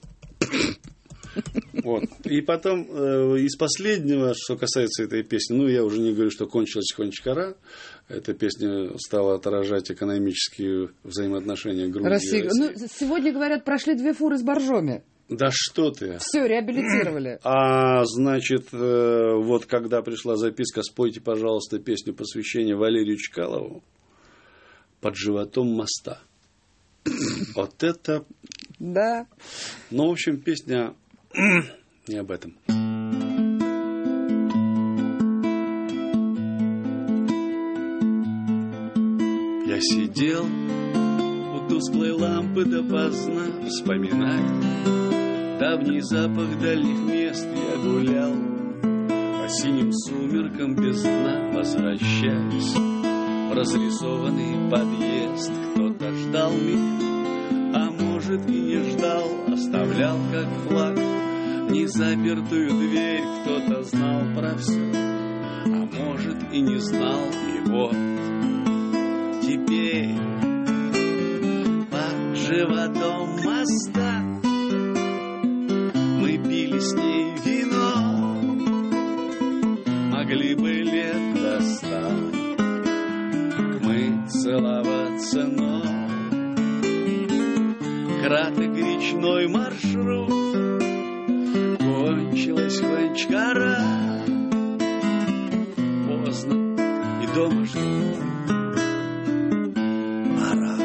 Вот. И потом э, из последнего, что касается этой песни, ну, я уже не говорю, что кончилась кончикара. Эта песня стала отражать экономические взаимоотношения Грузии Россия. и России. Ну, сегодня, говорят, прошли две фуры с боржоми. Да что ты! Все, реабилитировали. А, значит, э, вот когда пришла записка, спойте, пожалуйста, песню посвящения Валерию Чкалову «Под животом моста». Вот это... Да. Ну, в общем, песня не об этом. Я сидел у тусклой лампы допоздна, вспоминая давний запах дальних мест. Я гулял по синим сумеркам без дна, возвращаясь в разрисованный подъезд. Кто-то ждал меня, а может и не ждал, оставлял как флаг незапертую дверь. Кто-то знал про все, а может и не знал. И вот теперь под животом моста мы пили с ней вино, могли бы лет до ста мы целоваться, но краток речной маршрут, кончилась Хванчкара, поздно и дома ждут. Пора.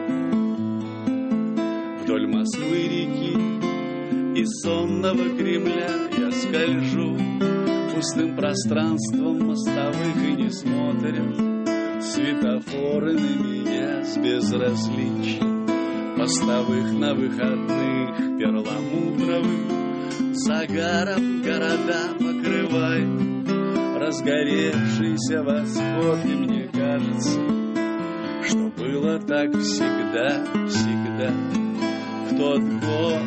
Вдоль Москвы реки и сонного Кремля я скольжу пустым пространством мостовых, и не смотрят светофоры на меня с безразличием постовых на выходных перламутровых загаром города покрывает разгоревшийся восход. И мне кажется, что было так всегда, всегда в тот год.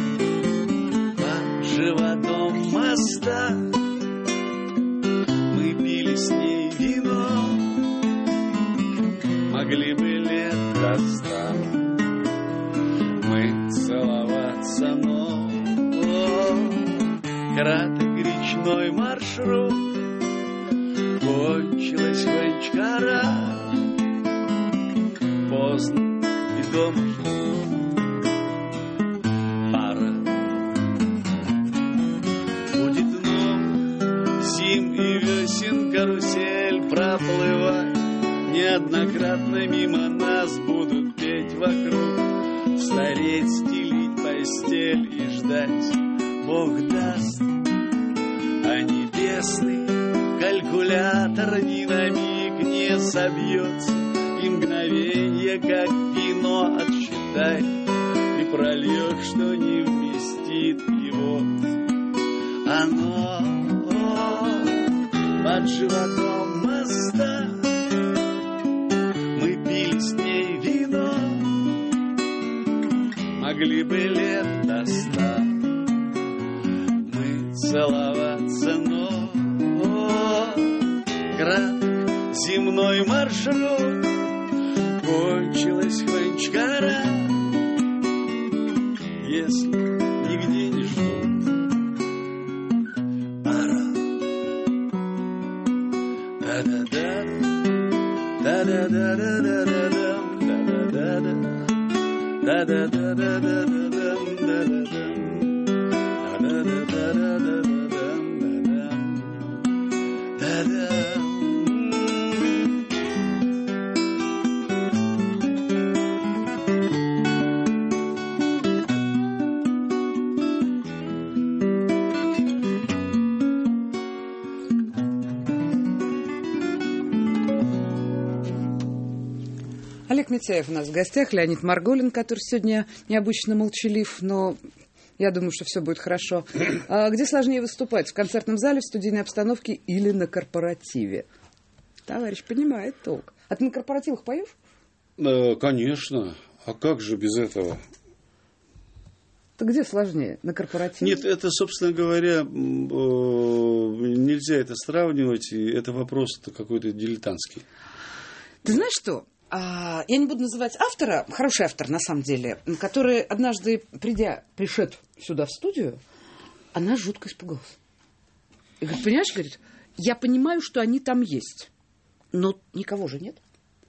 Под животом моста мы пили с ней вино, могли бы лет до ста мы целоваться, но о, краток речной маршрут, кончилась Хванчкара, поздно и дома ждут. Пора. Будет дном зим и весен карусель проплывать, неоднократно мимо нас будут петь вокруг, стареть, стелить постель и ждать Бог даст. А небесный калькулятор ни на миг не собьется, и мгновенье, как вино, отсчитай, и прольешь, что не вместит его. Оно под животом моста мы пили с ней вино, могли бы лет до ста мы целоваться, но о, краток земной маршрут, кончилась Хванчкара, если нигде не ждут. Пора. Олег Митяев у нас в гостях, Леонид Марголин, который сегодня необычно молчалив, но я думаю, что все будет хорошо. А где сложнее выступать? В концертном зале, в студийной обстановке или на корпоративе? Товарищ понимает толк. А ты на корпоративах поешь? Э, конечно. А как же без этого? Так где сложнее? На корпоративе? Нет, это, собственно говоря, нельзя это сравнивать. И это вопрос какой-то дилетантский. Ты знаешь что? Я не буду называть автора, хороший автор на самом деле, который однажды, придя, пришед сюда в студию, она жутко испугалась. И говорит, понимаешь, говорит, я понимаю, что они там есть, но никого же нет.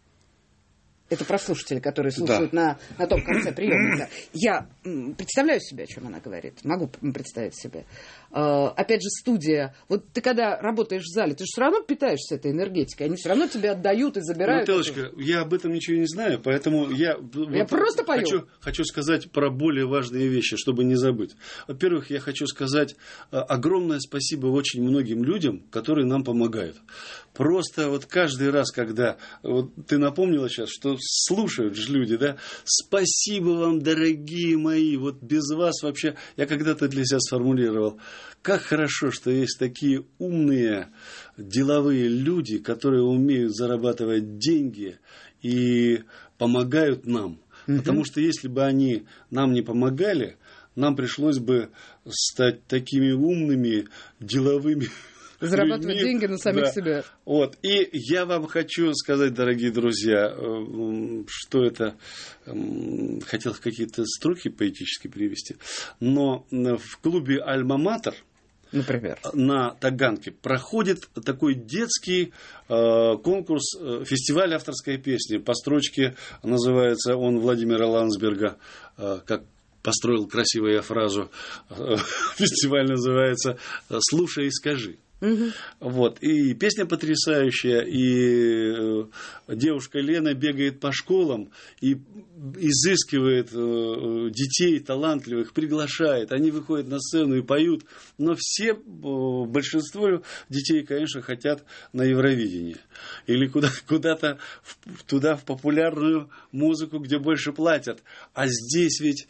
Это про слушателей, которые слушают да. на, на том конце приемника. Я представляю себе, о чем она говорит. Могу представить себе. Uh, опять же, студия. Вот ты когда работаешь в зале, ты же все равно питаешься этой энергетикой. Они все равно тебе отдают и забирают. Наталочка, я об этом ничего не знаю, поэтому я, я вот просто пою. Хочу, хочу сказать про более важные вещи, чтобы не забыть. Во-первых, я хочу сказать огромное спасибо очень многим людям, которые нам помогают. Просто вот каждый раз, когда вот ты напомнила сейчас, что слушают же люди, да, спасибо вам, дорогие мои, вот без вас вообще, я когда-то для себя сформулировал, как хорошо, что есть такие умные деловые люди, которые умеют зарабатывать деньги и помогают нам. Угу. Потому что если бы они нам не помогали, нам пришлось бы стать такими умными деловыми зарабатывать людьми. Деньги на самих да. себя. Вот. И я вам хочу сказать, дорогие друзья, что это... Хотел какие-то строки поэтические привести. Но в клубе «Альма-Матер», например, на Таганке проходит такой детский э, конкурс, э, фестиваль авторской песни. По строчке называется он Владимира Ландсберга, э, как построил красивую я фразу. Э, фестиваль называется «Слушай и скажи». Угу. Вот. И песня потрясающая, и девушка Лена бегает по школам и изыскивает детей талантливых, приглашает, они выходят на сцену и поют, но все, большинство детей, конечно, хотят на Евровидение или куда, куда-то туда, в популярную музыку, где больше платят, а здесь ведь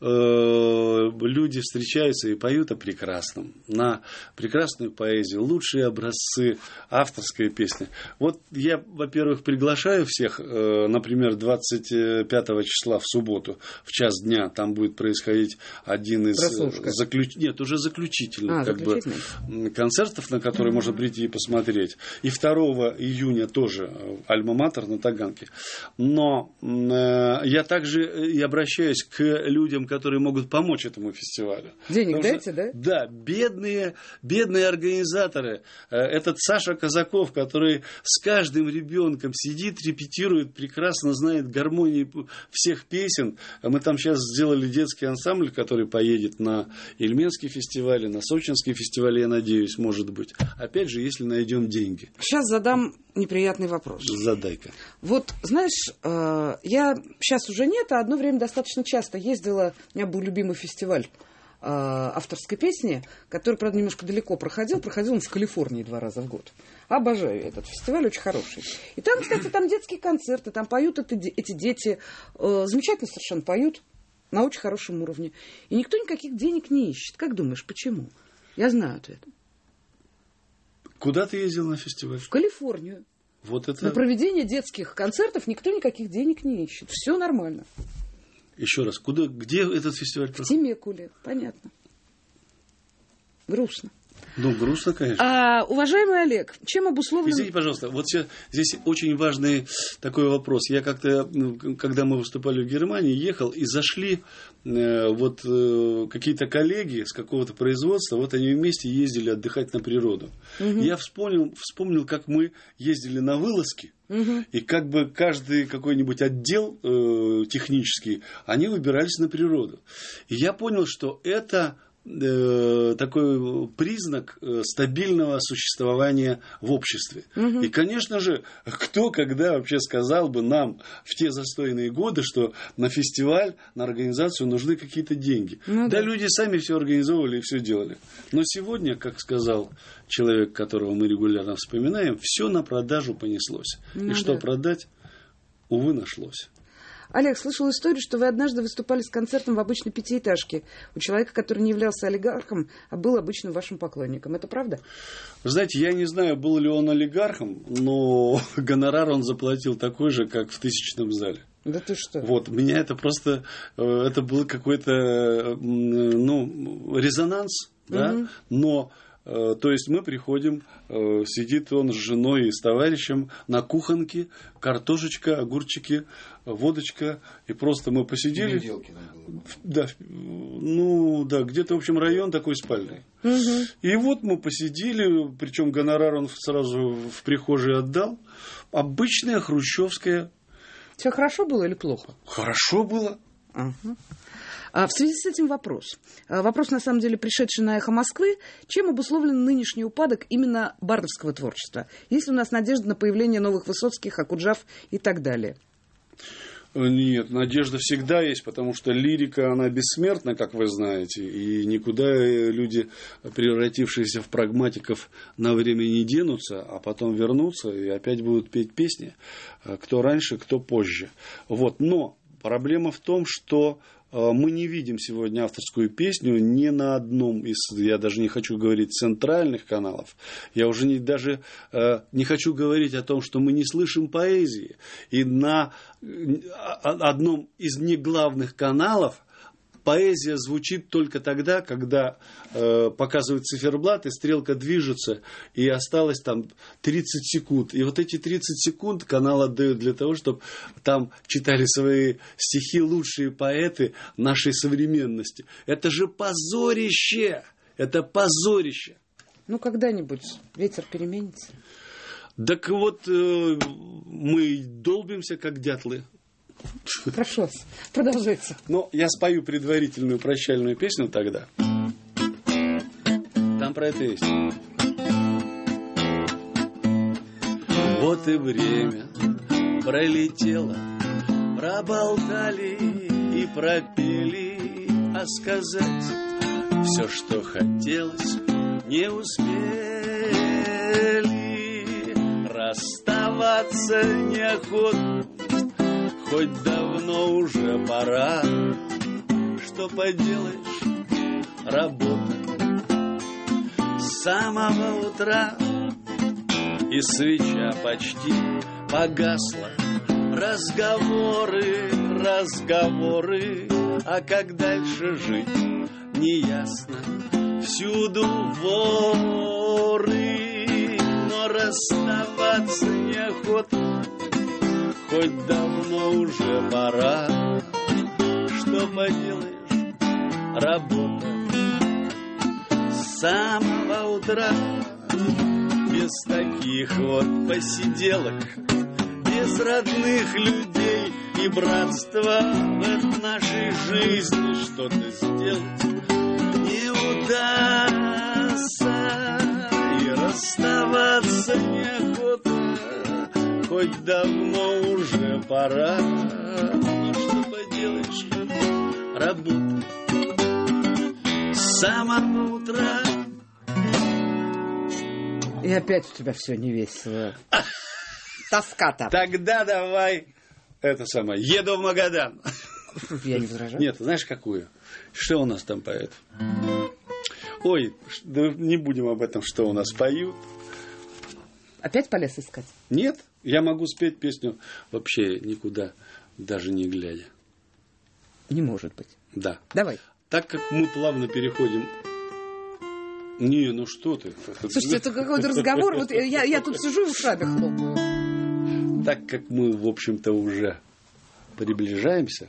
люди встречаются и поют о прекрасном, на прекрасную поэзию, лучшие образцы авторской песни. Вот я, во-первых, приглашаю всех, например, двадцать пятого числа в субботу в час дня там будет происходить один из заключ... Нет, уже заключительных а, как бы, концертов, на которые mm-hmm. можно прийти и посмотреть. И второго июня тоже Альма-Матер на Таганке. Но э, я также и обращаюсь к людям, которые могут помочь этому фестивалю. Денег Потому дайте, что, да? Да, бедные, бедные организаторы. Этот Саша Казаков, который с каждым ребенком сидит, репетирует, прекрасно знает гармонии всех песен. Мы там сейчас сделали детский ансамбль, который поедет на Ильменский фестиваль, на Сочинский фестиваль, я надеюсь, может быть. Опять же, если найдем деньги. Сейчас задам неприятный вопрос. Задай-ка. Вот, знаешь, я сейчас уже нет, а одно время достаточно часто ездила. У меня был любимый фестиваль э, авторской песни, который, правда, немножко далеко проходил. Проходил он в Калифорнии два раза в год. Обожаю этот фестиваль, очень хороший. И там, кстати, там детские концерты, там поют это, эти дети. Э, замечательно совершенно поют, на очень хорошем уровне. И никто никаких денег не ищет. Как думаешь, почему? Я знаю ответ. Куда ты ездил на фестиваль? В Калифорнию. Вот это... На проведение детских концертов никто никаких денег не ищет. Все нормально. Еще раз, куда, где этот фестиваль проходит? В Темекуле, понятно. Грустно. Ну, грустно, конечно. А, уважаемый Олег, чем обусловлен... Извините, пожалуйста, вот сейчас, здесь очень важный такой вопрос. Я как-то, когда мы выступали в Германии, ехал, и зашли э, вот э, какие-то коллеги с какого-то производства, вот они вместе ездили отдыхать на природу. Угу. Я вспомнил, вспомнил, как мы ездили на вылазки, угу. и как бы каждый какой-нибудь отдел э, технический, они выбирались на природу. И я понял, что это... такой признак стабильного существования в обществе. Угу. И, конечно же, кто когда вообще сказал бы нам в те застойные годы, что на фестиваль, на организацию нужны какие-то деньги. Ну, да, да, люди сами все организовывали и все делали. Но сегодня, как сказал человек, которого мы регулярно вспоминаем, все на продажу понеслось. Ну, и что да. продать, увы, нашлось. Олег, слышал историю, что вы однажды выступали с концертом в обычной пятиэтажке у человека, который не являлся олигархом, а был обычным вашим поклонником. Это правда? Вы знаете, я не знаю, был ли он олигархом, но гонорар он заплатил такой же, как в тысячном зале. Да ты что? Вот, меня это просто, это был какой-то, ну, резонанс, угу. да, но... То есть мы приходим, сидит он с женой и с товарищем на кухонке, картошечка, огурчики, водочка, и просто мы посидели. Переделки там было. Да, ну да, где-то, в общем, район такой спальный. Угу. И вот мы посидели, причем гонорар он сразу в прихожей отдал. Обычная хрущевская. Все хорошо было или плохо? Хорошо было. Угу. В связи с этим вопрос. Вопрос, на самом деле, пришедший на «Эхо Москвы». Чем обусловлен нынешний упадок именно бардовского творчества? Есть ли у нас надежда на появление новых Высоцких, Акуджав и так далее? Нет, надежда всегда есть, потому что лирика, она бессмертна, как вы знаете, и никуда люди, превратившиеся в прагматиков, на время не денутся, а потом вернутся и опять будут петь песни, кто раньше, кто позже. Вот. Но проблема в том, что мы не видим сегодня авторскую песню ни на одном из, я даже не хочу говорить, центральных каналов. Я уже не, даже э, не хочу говорить о том, что мы не слышим поэзии. И на одном из неглавных каналов поэзия звучит только тогда, когда э, показывают циферблат, и стрелка движется, и осталось там тридцать секунд. И вот эти тридцать секунд канал отдает для того, чтобы там читали свои стихи лучшие поэты нашей современности. Это же позорище! Это позорище! Ну, когда-нибудь ветер переменится. Так вот, э, мы долбимся, как дятлы. Прошу вас, продолжайте. Но я спою предварительную прощальную песню тогда. Там про это есть. Вот и время пролетело, проболтали и пропели, а сказать все, что хотелось, не успели. Расставаться неохота, хоть давно уже пора. Что поделаешь, работа с самого утра, и свеча почти погасла. Разговоры, разговоры, а как дальше жить, неясно. Всюду воры, но расставаться неохота, хоть давно уже пора. Что поделаешь, работа с самого утра. Без таких вот посиделок, без родных людей и братства в нашей жизни что-то сделать не удастся. И расставаться неохота, хоть давно уже пора. Но что поделаешь, работа с самого утра. И опять у тебя все не весело. Тоска-то. Тогда давай это самое. Еду в Магадан. Я не возражаю. Нет, знаешь какую? Что у нас там поют? Ой, да не будем об этом, что у нас поют. Опять полез искать? Нет, я могу спеть песню вообще никуда, даже не глядя. Не может быть. Да. Давай. Так как мы плавно переходим Не, ну что ты. Слушайте, это какой-то разговор. Вот я, я тут сижу и ушами хлопаю. Так как мы, в общем-то, уже приближаемся.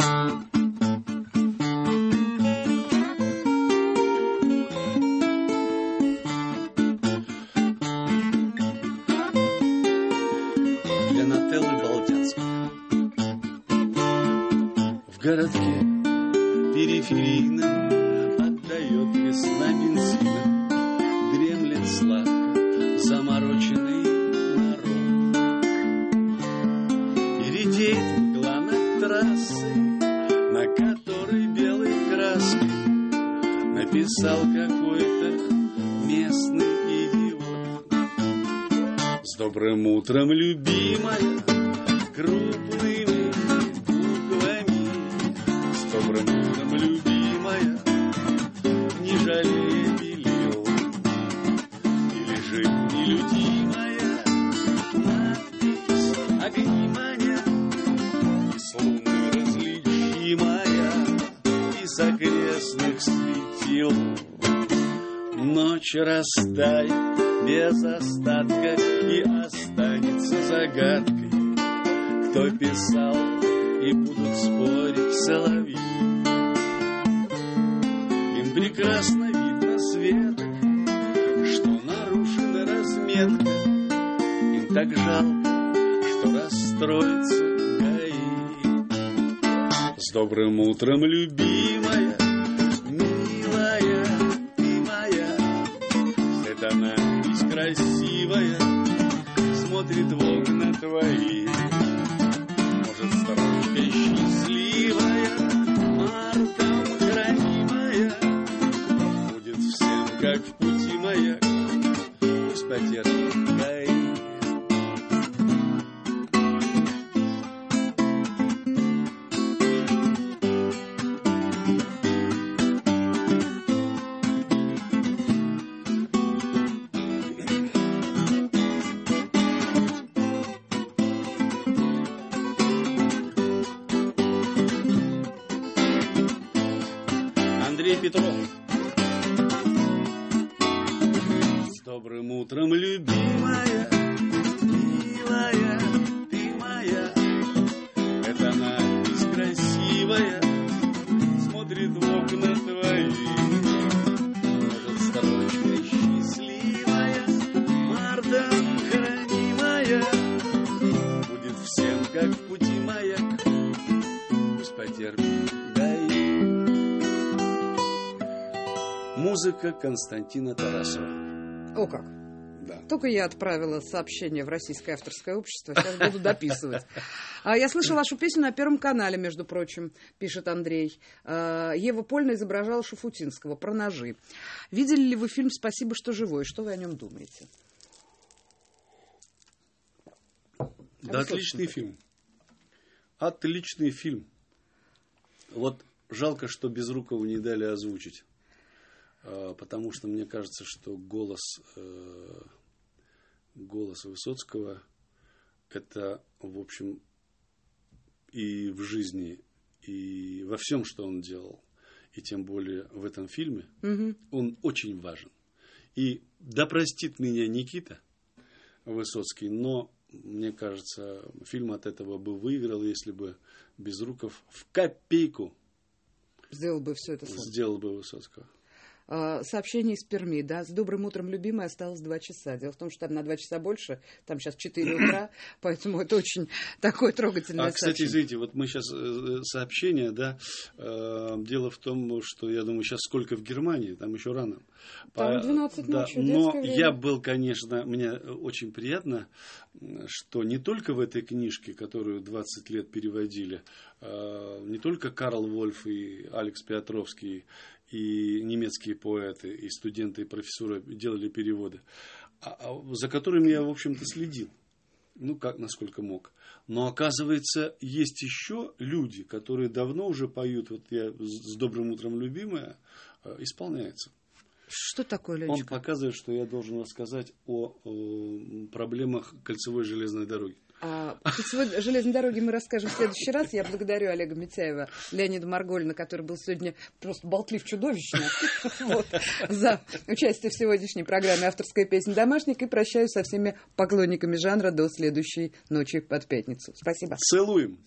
Для Нателлы Болтянской. В городке периферийном отдает весна бензином, дремлет сладко замороченный народ. И редеет мгла над трассой, на которой белой краской написал какой-то местный идиот. С добрым утром, любимая, крупными буквами. С добрым утром, любимая, не жалея белил. И лежит нелюдимая надпись огни маня, и с луны различимая из окрестных светил. Ночь растает без остатка и останется загадкой, кто писал, и будут спорить соловьи. Им прекрасно видно свет, что нарушена разметка. Им так жалко, что расстроится ГАИ. С добрым утром, любимая, милая ты моя. Это надпись красивая смотрит в окна твои. Может, строчка счастливая, мартом хранимая, будет всем, как в пути маяк, пусть потерпит ГАИ. Андрей Петров. С добрым утром, любимая, милая ты моя. Это надпись красивая смотрит в окна твои. Может, строчка счастливая, мартом хранимая, будет всем, как в пути маяк, пусть потерпит ГАИ. Музыка Константина Тарасова. О как. Да. Только я отправила сообщение в Российское авторское общество, сейчас буду дописывать. А я слышала вашу песню на Первом канале, между прочим, пишет Андрей. Ева Польна изображала Шафутинского про ножи. Видели ли вы фильм «Спасибо, что живой»? Что вы о нем думаете? Да, отличный фильм. Отличный фильм. Вот жалко, что Безрукову не дали озвучить. Потому что мне кажется, что голос, э, голос Высоцкого это, в общем, и в жизни, и во всем, что он делал, и тем более в этом фильме, угу. Он очень важен. И да простит меня Никита Высоцкий, но мне кажется, фильм от этого бы выиграл, если бы Безруков в копейку сделал бы все это сам. Сделал бы Высоцкого. Сообщение из Перми, да, с добрым утром, любимая, осталось два часа. Дело в том, что там на два часа больше, там сейчас четыре утра, поэтому это очень такое трогательное а, сообщение. Кстати, извините, вот мы сейчас сообщение, да, э, дело в том, что я думаю, сейчас сколько в Германии, там еще рано. Там двенадцать да, ночи, но время. Я был, конечно, мне очень приятно, что не только в этой книжке, которую двадцать лет переводили, э, не только Карл Вольф и Алекс Пиотровский, и немецкие поэты, и студенты, и профессоры делали переводы, а, а, за которыми я, в общем-то, следил, ну, как, насколько мог. Но, оказывается, есть еще люди, которые давно уже поют, вот я с «Добрым утром, любимая», исполняется. Что такое, Ленечка? Он показывает, что я должен рассказать о, о проблемах кольцевой железной дороги. А, о железной дороге мы расскажем в следующий раз. Я благодарю Олега Митяева, Леонида Марголина, который был сегодня просто болтлив чудовищно, вот, за участие в сегодняшней программе «Авторская песня домашних». И прощаюсь со всеми поклонниками жанра до следующей ночи под пятницу. Спасибо. Целуем.